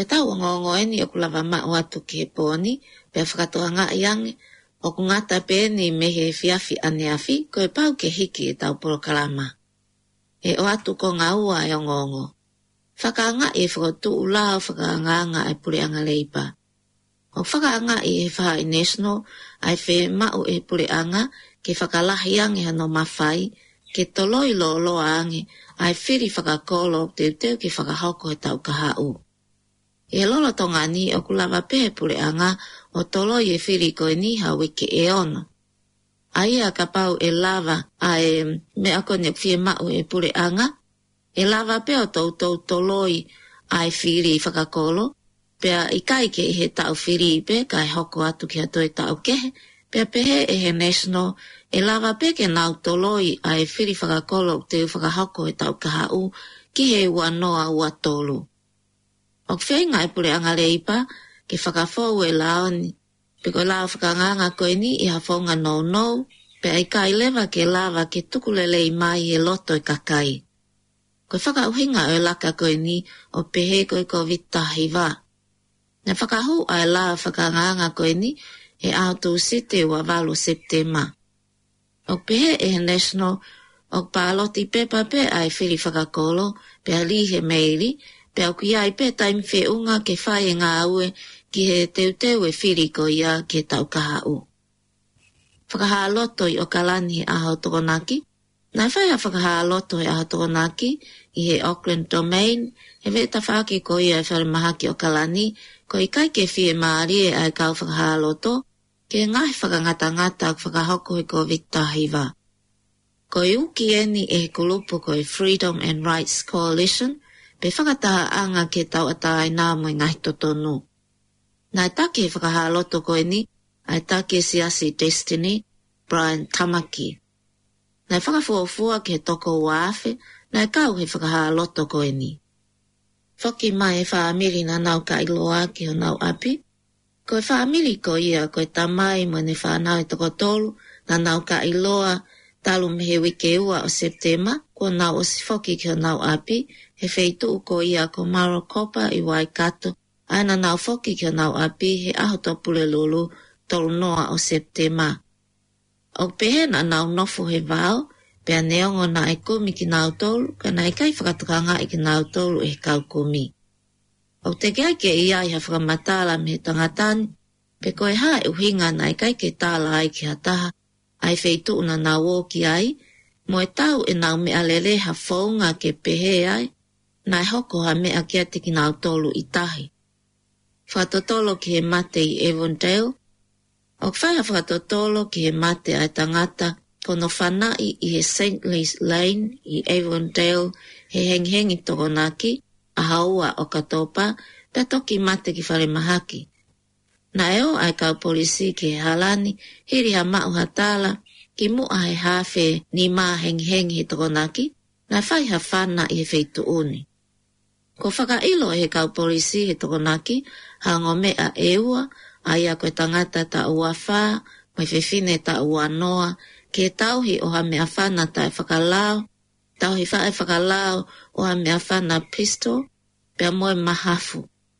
tau ngongoe ni o kulava ma o atu ki he pōni, pia whakatoa ngā iange, o ku ngata pēni me he fiafi ane afi, ko e pau ke hiki e tau porokalama. E o atu ko ngā ua e o ngongo. Whakaanga e whakotu ulao whakaanga e pure anga leipa. O whakaanga e whaha i national, ai whe mau e pure anga, ke whakalahi ange hano mawhai, ke toloi lo loa ange, ai whiri whakakolo teu ke whakahoko e tau kahau. E lolo tonga ni o kulava pehe pure anga, o toloi e whiri koe ni hawe ke e ono. Aia ka pau e lava a e me ako ne whie mau e pure anga, e lava pe o tau toloi ai whiri whakakolo, pea i kai ke he tau whiri pe, kai hoko atu ki ato e tau kehe, pea pehe e he national, e lava pe ke nau toloi ai whiri whakakolo te whakahoko e tau kahau, ki he ua noa ua tolu. O kwhei ngai pure anga leipa, ke whakafou e laoni, pe koe lao whakanganga koe ni i hafonga nou, pe ai kai lewa ke lava ke tukulelei mai e loto e kakai. Koe whakauhinga o laka koe ni o pehe koe ko vitahi wā. Na whakahu ai lao whakanganga koe ni e auto site wa valo Septema. O pehe e national, o pāloti pepa pe ai whiri whakakolo, pe ali he meiri, pe au ki ai pe taimi whiunga ke whae ngā ue ki he teuteu e whiri ko ia ke tau kahau. Whakaha loto i o kalani he aho tokonaki, nai whaia whakaha loto he aho tokonaki i he Auckland Domain, he veta whake ko ia e whare mahaki o kalani, ko i kai ke whie maari e ai kau whakaha loto, ke ngai whakangata-ngata ak whakahoko he ko Vitahiva. Ko i uki eni e he kulupu ko i Freedom and Rights Coalition, pe whakataha anga ke tau atai nā mo i ngai totonu. Nai take whakaha loto koe ni, ai take siasi Destiny, Brian Tamaki. Nai whakafuafua ke toko uafe, nai kau he whakaha loto koe ni. Whoki mai e whaamiri na nau ka iloa ki o nau api. Ko e whaamiri ko ia ko e tamai mo ne whanau e toko tolu, na nau ka iloa talu me he wike ua o Septema, ko nau o si whoki ki o nau api, he wheitu ko ia ko Marokopa i Waikato, aina nau whoki ki o nau api he aho topule lulu tolu noa o Septema. O pehe na nau nofu he vau, pea neongo na e kumi ki nau tolu, ka na e kai whakatukanga i ki nau tolu e kau kumi. O te kai ke ia i ha whakamatala me he tangatani, pe koe ha e uhinga na e kai ke tala ai ki hataha, ai wheitu na nau o ki ai, mo e tau e nau mea lele ha whaunga ke pehe ai, na e hoko ha mea kia te ki nau tolu i tahi. Whakatotolo ki he mate i Avondale, o kwhai ha whakatotolo ki he mate ai tangata, kono whanai i he St. Lee's Lane i Avondale, he henghengi tokonaki, a haua o katopa, pia toki mate ki whare mahaki. Na eo ai kau polisi ki he halani, hiri ha mau hatala, ki mua he hawhe ni maa henghengi he tokonaki, na whai ha whana i he wheitu uni. Ko whakailo he kau polisi he tokonaki, hango mea eua, aia koe tangata ta ua wha, mai whewhine ta ua noa, ke tauhi o ha mea whana ta e whakalao, tauhi wha e whakalao o ha mea whana pistol, pia moe mahafu.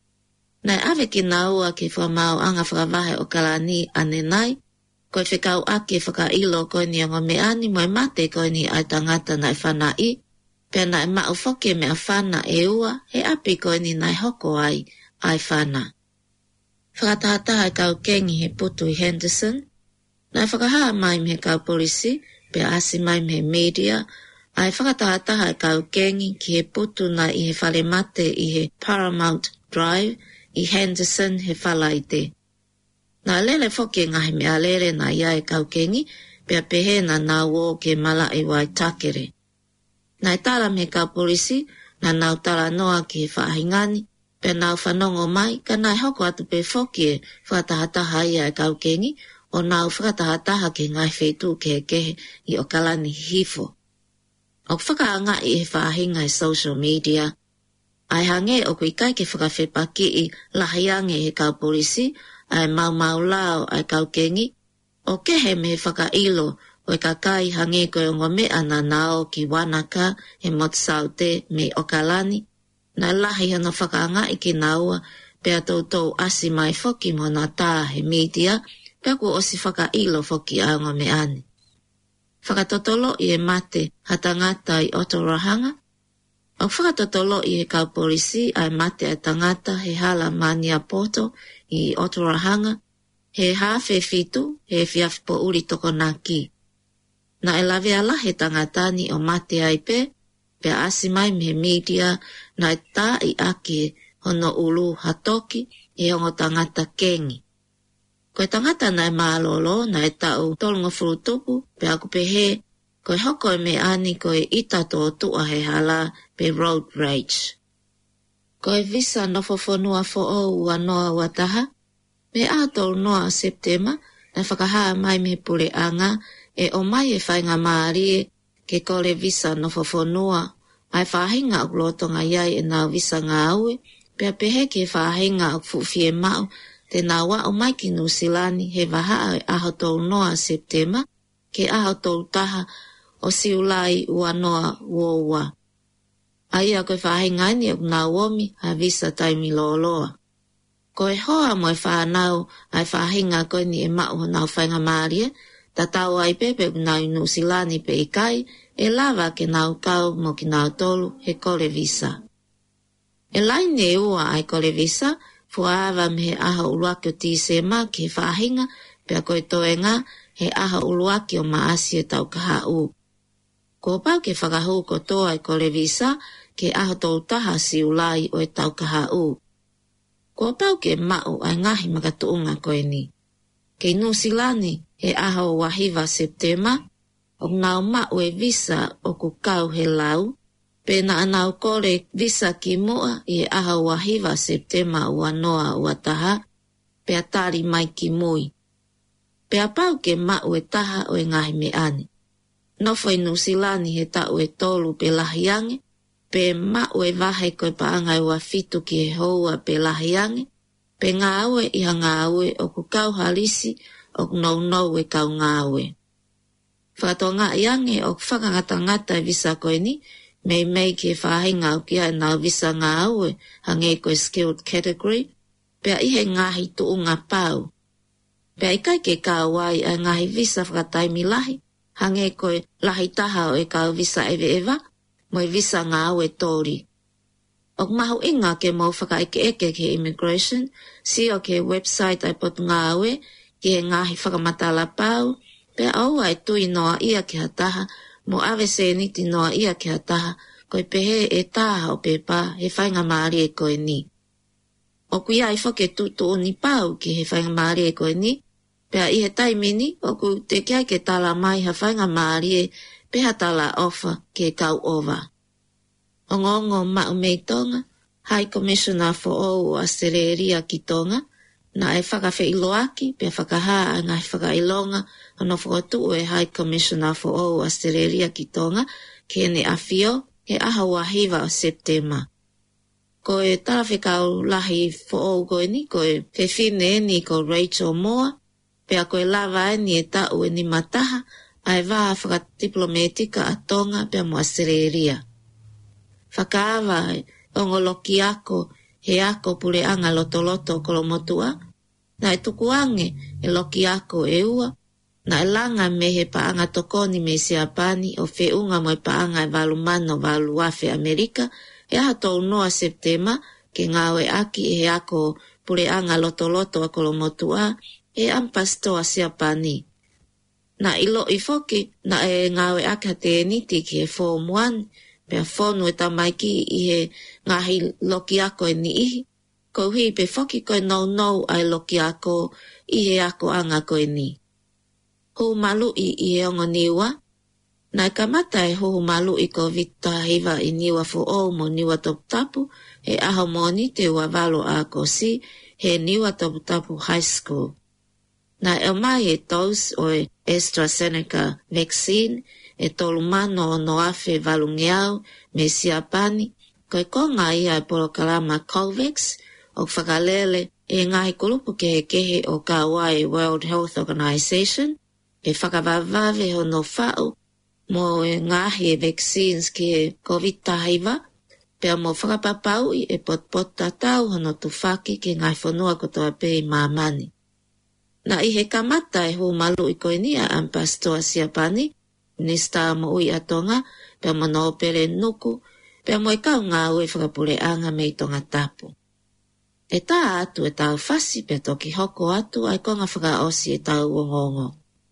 Nai ave ki naua ki whamau anga whakavahe o kalani ane nai, koe whekau ake whakailo koe ni ongo meani moe mate koe ni ai tangata nai whana i, pia nai mau whoke mea whana e ua, he api koe ni nai hoko ai whana. Whakatahataha e kau kengi he putu i Henderson, nai whakahaa mai me he kau polisi, pia asi mai me he media, ai whakatahataha e kau kengi ki he putu na i he whale mate i he Paramount Drive, i Henderson he whalaite. Nā lele whoke ngahi mea lele na ia e kau kengi, pia pehe na nā wō ke mala e Waitakere. Nai tala me kau polisi, na nau tala noa ki he whaahingani, pia nau whanongo mai, ka nai hoko atu pe whoke e whakatahataha ia e kau kengi, o nau whakatahataha ke ngai wheitu ke kehe i o kalani hifo. O whakaanga i he whaahinga i social media, ai hange o kui kai ke whakawhepaki i lahiange he kau polisi, ai mau lao ai kau kengi, o kehe me he whakailo o e kakai hange koe o ngome ana nao ki Wanaka he Motsaute me o kalani, Na lahi ana whakaanga i ki naua, pea tautou asi mai foki mo na tā he media, pea ku osi whakailo foki aonga me ane. Whakatotolo i e mate hatangata i Otorahanga. O whakatotolo i e kaupolisi ai mate a tangata he hala Mania Poto i Otorahanga, he hawhe fitu he fiafipo uri toko nā ki. Na e lawe ala he tangatani o mate ai pe asi mai me media na e tā i ake hono ulu hatoki e hongo tangata kengi. Koe tangata na e maalolo na e tau tolunga furutupu pe aku pe he koe hoko e me ani koe ita tō tua he hala pe road rage. Koe visa nofofonua fo o ua noa wataha, me a tolu noa Septema na whakahaa mai me pule anga e o mai e whainga maarie ke kore visa nofofonua ai whahinga o lotonga iai e nau visa ngā aue, pea pehe ke whahinga o fuwhie mau te nā wa o mai ki Nusilani he wahaa e aho tolu noa Septema ke aho tolu taha o siulai ua noa woua. Ai a koe whahinga ni o nā womi ha visa taimi looloa. Koe hoa mo e whanau ai whahinga koe ni e mau ho nau whainga maarie, ta tau ai pepe nau Nusilani pe i kai, e lava ke nau kau mo ki nau tolu he kore visa. E lai ne ua ai kore visa, fuaava me he aha uluaki o tisema ki he whahinga, pea koe toenga he aha uluaki o maasi e tau kaha u. Ko pau ke whakahu ko toa ai kore visa, ke aha tau taha siulai o e tau kaha u. Ko pau ke mau ai ngahi makatuunga koe ni. Kei Nusilani he aha o wahiva Septema, o nau mau e visa o ku kau he lau, pe na anau kore visa ki mua i e aha o wahiva Septema ua noa ua taha, pe atari mai ki mui. Pe apau ke mau e taha o e ngahi me ane. Nofo i Nusilani he tau e tolu pe lahiange, pe mau e vahe koe paanga ua fitu ki he houa pe lahiange, pe ngā aue i ngā aue o ku kau halisi o nou e kau ngā aue. Whakato ngā iange o whakangatangata e visa koe ni, mei ki e whahinga o kia e nau visa ngā aue, hange koe skilled category, pea ihe ngahi tuunga pau. Pea ikai ke kāwai a ngahi visa whakataimi lahi, hange koe lahi taha o e kau visa ewa, mo e visa ngā aue tori. O mahu inga ke mau whakaike ke immigration, si o ke website ai potu ngā aue, ki he ngahi whakamatala pau, pea aua e tui noa ia ki hataha, mo ave se niti noa ia ki hataha, koe pehe e taha o pepa he whainga maari e koe ni. O kuia i whake tutu ni pau ki he whainga maari e koe ni, pea i he taimini o ku te kia ke tala mai ha whainga maari e peha tala ofa ke kau ova. O ngongo mau mei tonga, High Commissioner for o Australia ki tonga, na e whakawhi iloaki, pia whakahaa a ngai whakailonga, hono whakatu e High Commissioner for o Australia ki tonga, ke ne awhio, he aha wahiva o Septema. Ko e tarawhikau lahi fo o koe ni, ko e whine ni ko Rachel Moore, pia ko e lava e ni e tau e ni mataha, ai waa whakadiplomatika a tonga pia mo Australia. Whakaawa e ongoloki ako, he ako pure anga lotoloto kolomotua, na e tukuange e loki ako e ua, na e langa me he paanga tokoni me siapani o whiunga mo e paanga e valumano valuafe Amerika, e aha tau noa Septema, ke ngawe aki e he ako pure anga lotoloto a kolomotua, e ampastoa siapani. Na ilo i foki, na e ngawe aki hate niti ki he Form 1, pea whonu e tamaiki i he ngahi loki ako e ni ihi, ko hui pe foki koe nou ai loki ako i he ako anga koe ni. Hu malu i he ongo niwa, na e kamata e hu malu i ko vita hiva i niwa fo o mo niwa toputapu, he aho moni te ua valo a ko si, he niwa toputapu high school. Na e mai e tos o e AstraZeneca vaccine, e tolu mano o noafe valungeau me siapani, koe konga ia e polokalama COVAX, o whakalele e ngahi kulupu kehe o Kauai World Health Organization, e whakavavave ho no whau, mo e ngahi e vaccines ki e COVID-19, Pea mo whakapapau I e pot tatau hono tu whaki ki ngai whanua kotoa pe I mamani. Na I he kamata e hu malu I koe ni a Pastor Siapani, Minister mo ui atonga, pea mo no pere nuku, pea mo I kau ngā ue whakapure anga me I tonga tapu. E tā atu e tau whasi pea toki hoko atu ai konga whakaosi e tau ngongo.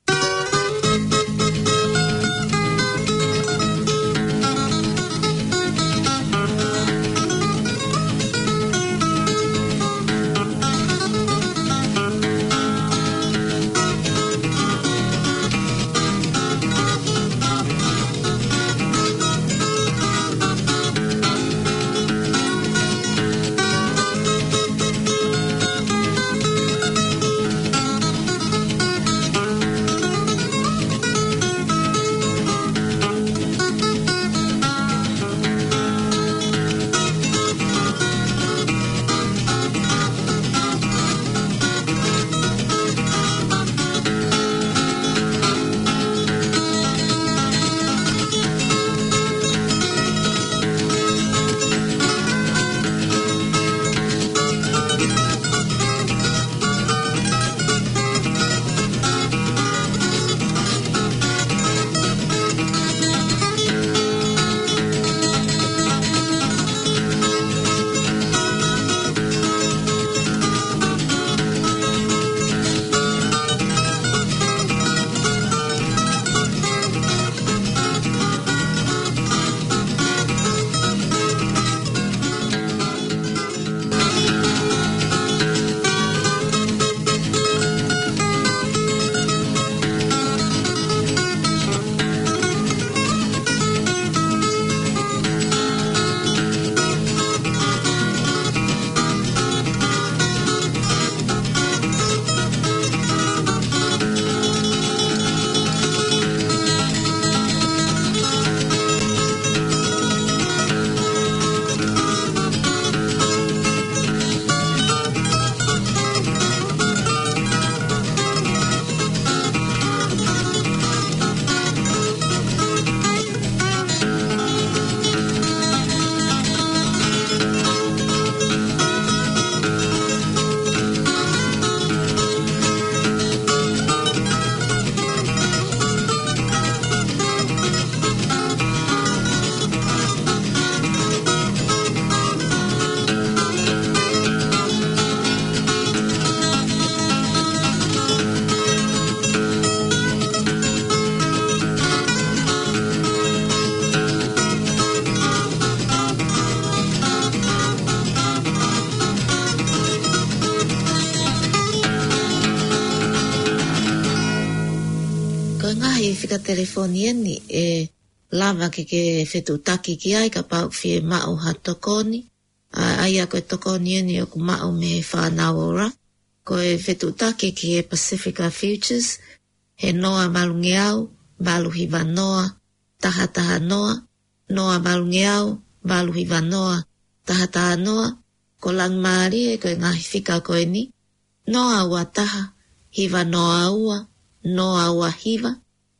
Fika telefonia ni e lava ke whetutaki ki ai ka pau fie mao ha tokoni. Ai a koe tokoni ni o ku mao me whanau ora. Koe whetutaki ki e Pacifica Futures. He noa malungeau, baluhiva noa, taha noa. Noa malungeau, baluhiva noa, taha noa. Ko lang maari e koe ngahi fika koe ni. Noa ua taha, hiva noa ua, noa ua hiva.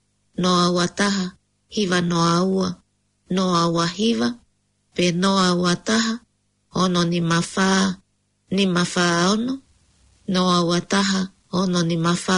Noa ua taha, hiva noa ua, noa ua hiva, pe noa ua taha, ono ni mawhaa ono, noa ua taha, ono ni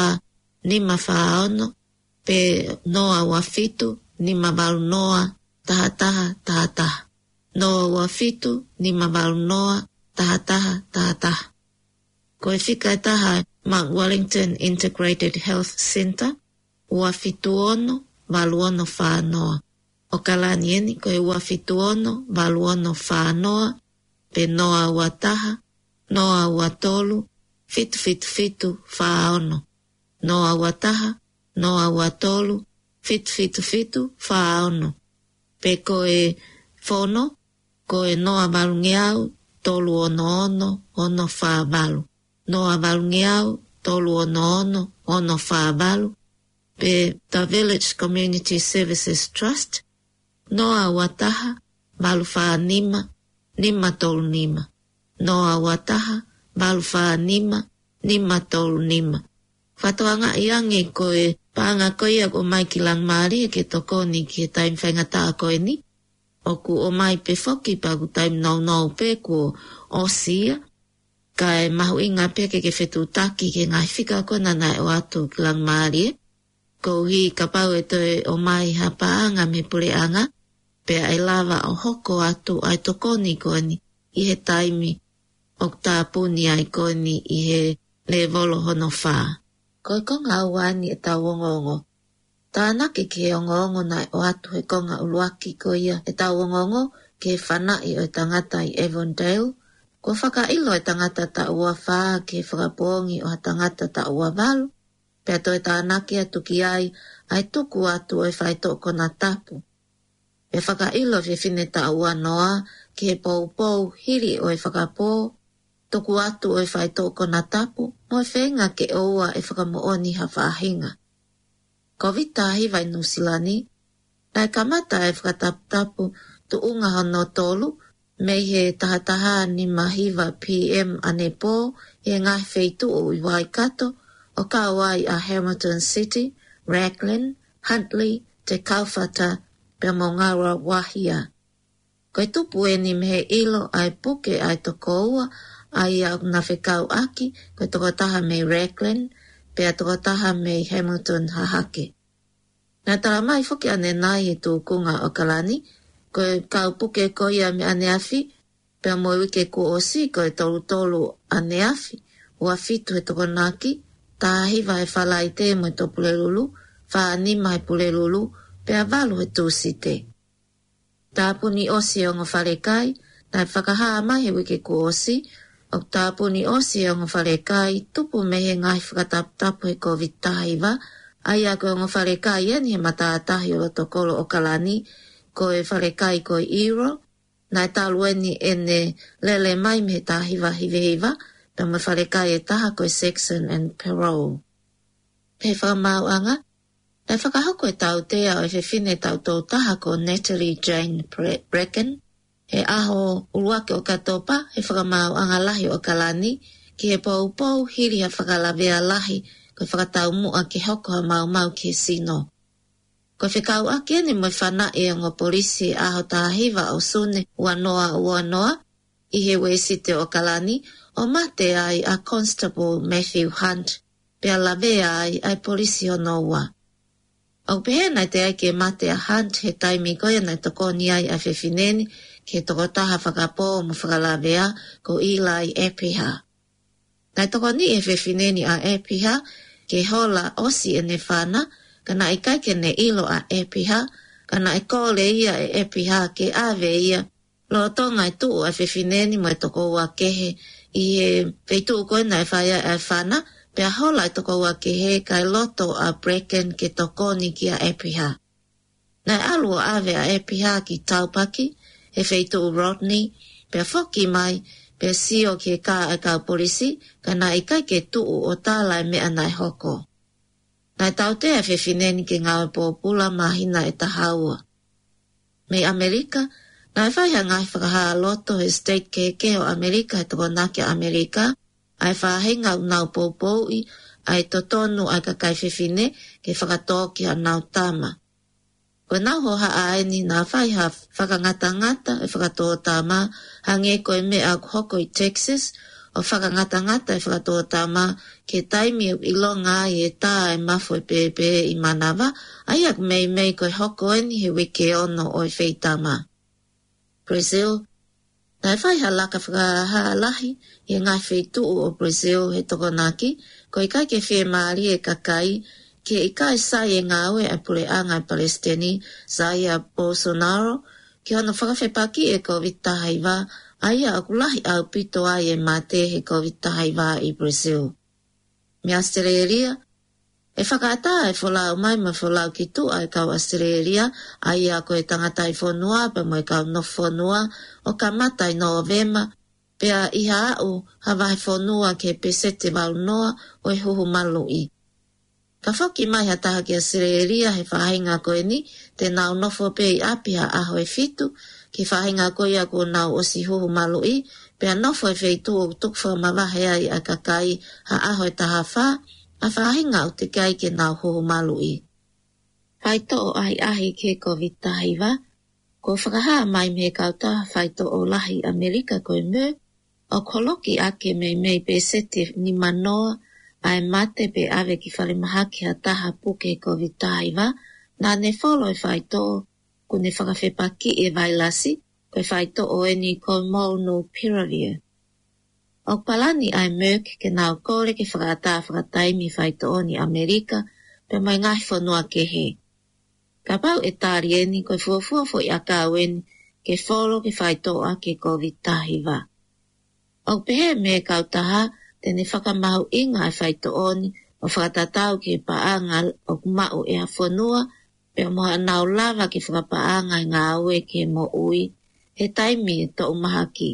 mawhaa ono, pe noa ua fitu, ni mabalu noa, taha. Noa ua fitu, ni mabalu noa, taha. Koe fika taha, Mount Wellington Integrated Health Center, ua fitu ono, walu ono whanoa. O kalani eni koe ua fitu ono, walu ono whanoa, pe noa ua taha, noa ua tolu, fitu whaono. Noa ua taha, noa ua tolu, fitu whaono. Pe koe whono, koe noa malungeau, tolu ono whabalu. Noa malungeau, tolu ono whabalu. Pe The Village Community Services Trust, noa ua taha, balu nima tolu nima. Noa ua taha, balu nima tolu nima. Whatoanga iangi koe, paanga koe ako mai ki lang maari ke tokoni ki taim whaingataa koe ni. o ku o mai pe foki pa ku taim no pe ku o sia. Kai mahu inga pe ke whetutaki ke ngai whika kona nai o atu kilang maari. Ko hi ka pau e toi o mai hapaanga me pureanga. Pe ai lava o hoko atu ai tokoni koni i he taimi o tāpuni ai koni i he le volo hono whā. Ko konga awani e tau ongongo. Tānake ke ongongo nai o atu he konga uluaki ko ia e tau ongongo ke whanai o tangata i Avondale. Ko whakailo e tangata ta ua whā ke whakapongi o tangata ta ua walu. Pea toi tānake atu ki ai tuku atu e whaito kona tapu. E whakailo fe whine ta ua noa ke pou hiri o e whakapō. Tuku atu o e whaito kona tapu. Mo e whenga ke oua e whakamooni ha whahinga. Ko vitahi vai nusilani. Nai kamata e whakatapu tu unga hono tolu. Mei he tahataha ni mahiva PM ane pō. He ngai wheitu o i Waikato. O ka wai a Hamilton City, Raglan, Huntley, Te Kauwhata, pe mo ngaura wahia. Koe tupu e ni mehe ilo ai puke ai toko ua, ai au na whekau aki, koe toko taha mei Raglan, pe a toko taha mei Hamilton hahake. Nā tara mai whuki ane nai e tū kunga o Kalani, koe kau puke koia me ane afi, pe a moi wike ku o si koe tolu ane afi, ua fitu he toko naki, tā hiva e whalai te mo to pulelulu, wha anima he pulelulu, pe a walu he tūsi te. Tāpuni osi o ngā wharekai, nai whakahaa mai he wike ku osi, o tāpuni osi o ngā wharekai, tupu mehe ngai whakatapu he COVID tahiva, ai a koe ngā wharekai eni he matātahi o tokolo o Kalani, koe wharekai koe Iro, nai talueni ene lele mai mehe tahiva hiva, pe me wharekai e taha koe Section and Parole. Pe whakamauanga, e whakahoko e tau tea o e whiwhine tau tō taha ko Natalie Jane Brecken, he aho uruake o katopa, he whakamauanga lahi o Kalani, ki he pou hiri ha whakalavea lahi, koe whakatau mua ki hoko ha mau ki sino. Koe whikau ake ni mo whana e o polisi aho tahiva o sune ua noa, i he weisite o Kalani, o mate ai a Constable Matthew Hunt, pe a lavea ai polisi o noa. Au pehe nai te ai ke mate a Hunt he taimi koia nai toko ni ai a whewhineni ke toko taha whakapō mo whakalavea ko Eli Epiha. Nai toko ni e whewhineni a Epiha ke hola osi e ne whana, kana i kaike ne ilo a Epiha, kana i kōle ia e Epiha ke ave ia, lo tonga i tuu a whewhineni mo e toko ua kehe i he wheitu koe nai whaia e whana, pe a hola i toko ua kehe kai loto a Brecken ke tokoni ki a Epiha. Nai alu o ave a Epiha ki taupaki, he wheitu Rodney, pe a whoki mai, pe a sio ki ka e kau polisi, kana i kaike tuu o tālai mea nai hoko. Nai taute a whewhineni ke ngawe pōpula mahina e tahaua. Me Amerika, nai whaiha ngai whakaha loto he state ke o Amerika he toko naki Amerika, ai whahenga u nau pōpōi, ai totonu ai kakai whiwhine ke whakatoki a nau tama. Koe nau hoha aeni nā whaiha whakangata e whakatō tama, hange koe mea hoko i Texas, o whakangata e whakatō tama, ke taimi i longa ai e tā e mafo e pepe i manawa, ai ak mei koe hoko eni he wike ono o e wheitama. Brazil, nai whaiha laka whakaha lahi, i ngai wheitu o Brazil he tokonaki, ko i kai ke whee maari e kakai, ke i kai sai e ngāwe a pureanga i Palestini, Jair Bolsonaro, ki hono whakawhepaki e COVID tahaiwa, ai a akulahi au pito ai e mate he COVID tahaiwa i Brazil. Me Australia, e whakaata e wholau mai ma wholau ki tu ai kau Australia, ai a koe tangata i whonua, pe mo e kau no whonua, o ka mata i Novema, pe a iha au hawahi whonua ke pesete waunoa o e huhu malu i. Ka whoki mai hataha ki Australia he whahinga koe ni, te nau nofo pe i apiha aho e fitu, ki whahinga koe a ko nau o si huhu malu i, pe a nofo e wheitu o tukwha mawahe ai a kakai ha aho e taha wha, a whahinga o te kai ke nau huhu malu i. Hai to o ahi ke COVID tahiwa, Ko whakaha mai me kautaha whaito o lahi Amerika koe me, o koloki ake me pesete ni manoa ai mate pe ave ki whale mahaki ha taha puke COVID-19 na ne wholo e whaito ku ne whakawhepaki e vailasi koe whaito o eni ko molnupiravir. O palani ai Merck ke nao kore ke whakataimi whaito o ni Amerika pe mai ngai whanua ke he. Ka pau e tāri eni koe fuafua fo i akau eni ke wholo ke whaito a ke COVID-19. O pehe me kautaha tene whakamahu inga e whaito oni o whakatatau ke paanga o kumau e a whanua pe moha nao lava ke whakapaanga i ngā aue ke mo ui he taimi e to umahaki.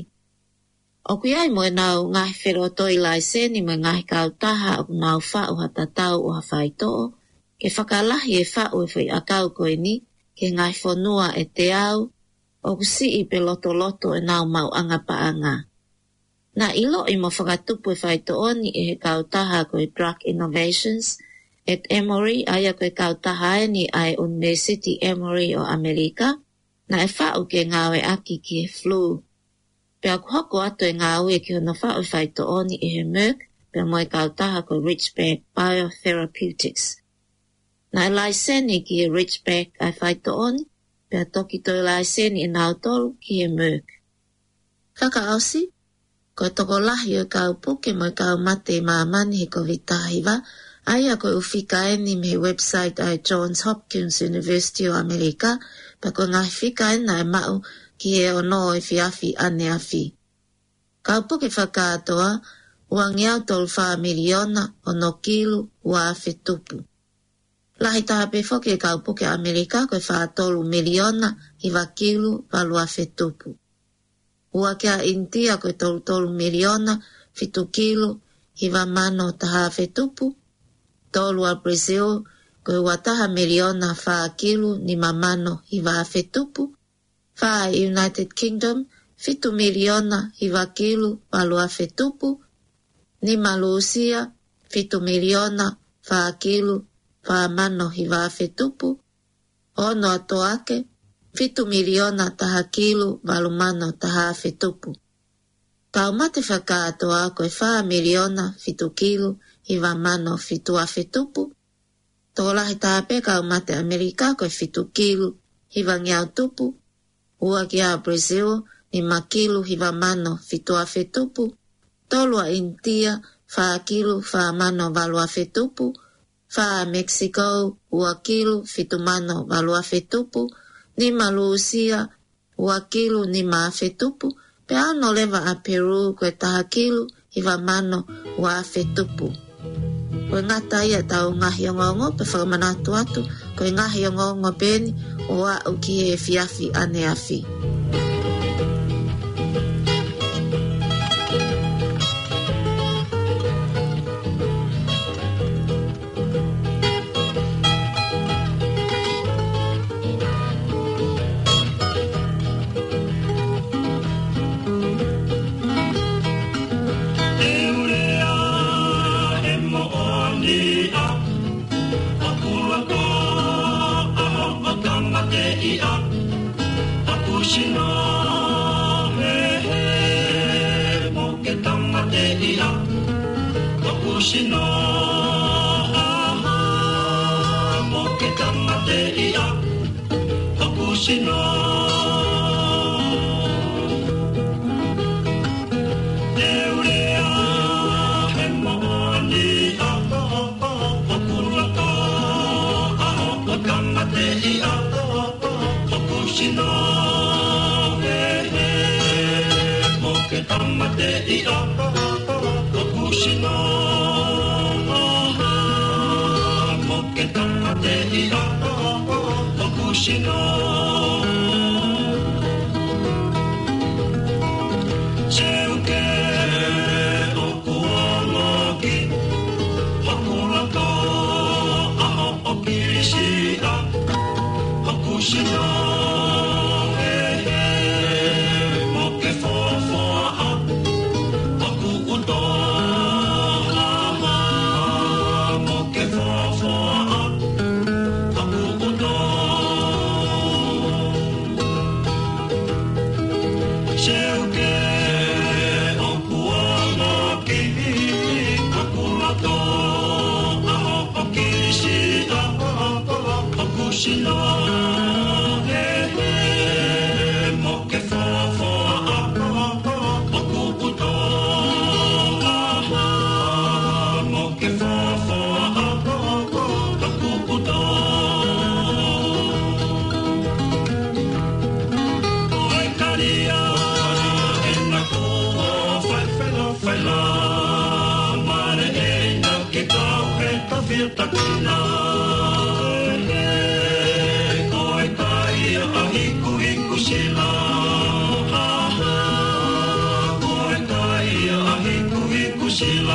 O kuiai mo e nau ngahi wherotoi laiseni mo ngahi kautaha o nau whau ha tatau o ha whaito ke whakalahi e whau e whi akau koe ni ke ngahi whanua e te au o kusi i pe loto e nau mau anga paanga. Na ilo i mo whakatupu e whaito oni e he kautaha koe Drug Innovations at Emory aia koe kautaha ni ai University Emory o Amerika na e whau ke ngawe aki ki e flu. Pea kuhoko ato e ngawe ki hono whau e whaito oni e he Merck pea mo e kautaha koe Ridgeback Biotherapeutics. Na e laiseni ki e Ridgeback ai whaito oni pea toki to e laiseni e nautolu ki e Merck. Whaka ausi? Ko toko lahi o kau puke mo kau mate maamani he COVID-19, aia ko ufika eni me website ai Johns Hopkins University o Amerika, pa ko ngahi fika ena e mau ki e ono e fiafi ane afi. Kau puke whakatoa, ua ngiau tolu 4 miliona o no kilu ua afe tupu. Lahi taha pe foke kau puke Amerika ko e 4 miliona hiwa kilu walu afe tupu. Ua kia India koe tolu miliona, 7 kilo, hiwa mano taha fetupu. Tolu a Brazil, koe wataha miliona 4 kilo, 5 mano hiwa fetupu. Wha United Kingdom, 7 miliona hiwa kilo, walu a fetupu. Ni Malusia, 7 miliona 4 kilo, 4 mano hiwa fetupu. Ono atoake, 7 miliona taha kilo valumano taha fetupu. Kau mate whakatoa koe 4 miliona 7 kilo hiwa mano fitua fetupu. Tōlahi taha pe kau mate Amerika koe 7 kilo hiwa ngiau tupu. Ua kia Brazil 5 kilo hiwa mano fitua fetupu. Tolua India 4 kilo 4 mano valua fetupu. Wha Mexico ua kilo 7 mano valua fetupu. Ni Malusia, ua kilu ni maafe tupu, pe ano lewa a Peru koe taha kilu, hiwa mano ua afe tupu. Koe ngata ia tau ngahi o ngongo, pe whakamanatu atu, koe ngahi o ngongo peni, ua uki e fiafi ane afi. whaila mare e na ke kau he tawhia takina koe kai a hiku hiku sila koe kai a hiku hiku sila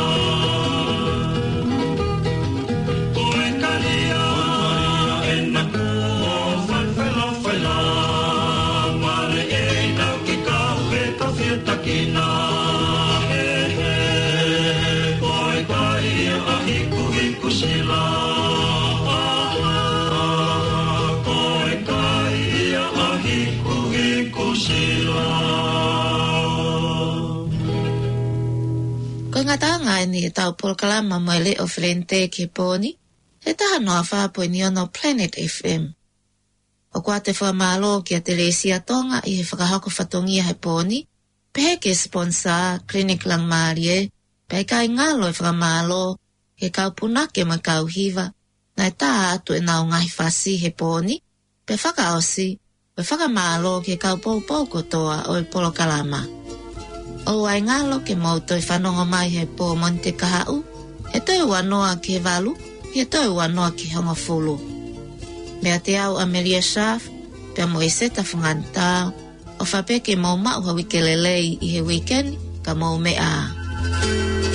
koe karia e na kua whaila whaila mare e na ke kau he tawhia takina koe kai a hiku hiku sila koe kai a hiku hiku sila. Ko ngā tanga ni e tau polokalama mo ele o Frente ke pōni, e taha noa whāpoi ni ono Planet FM. O kua te whamalo ki a Teresia Tonga i he whakahoko whatongia he pōni, pehe ke sponsor Clinic Langmarie, pehe kai ngalo e whakamalo ke kaupunake ma kauhiva, na e taha atu e nao ngahi whasi he pōni, pe whakaosi, pe whakamalo ke kaupoupou kotoa o i polokalama. O ai ngalo ke mautoi whanonga mai he pō Monte Kahau, he toi wanoa ki he walu, he toi wanoa ki honga fulu. Mea te au Amelia Schaaf, pia mo e seta whangantau, o whapeke mau mau hawi ke lelei i he weekend, ka mau mea.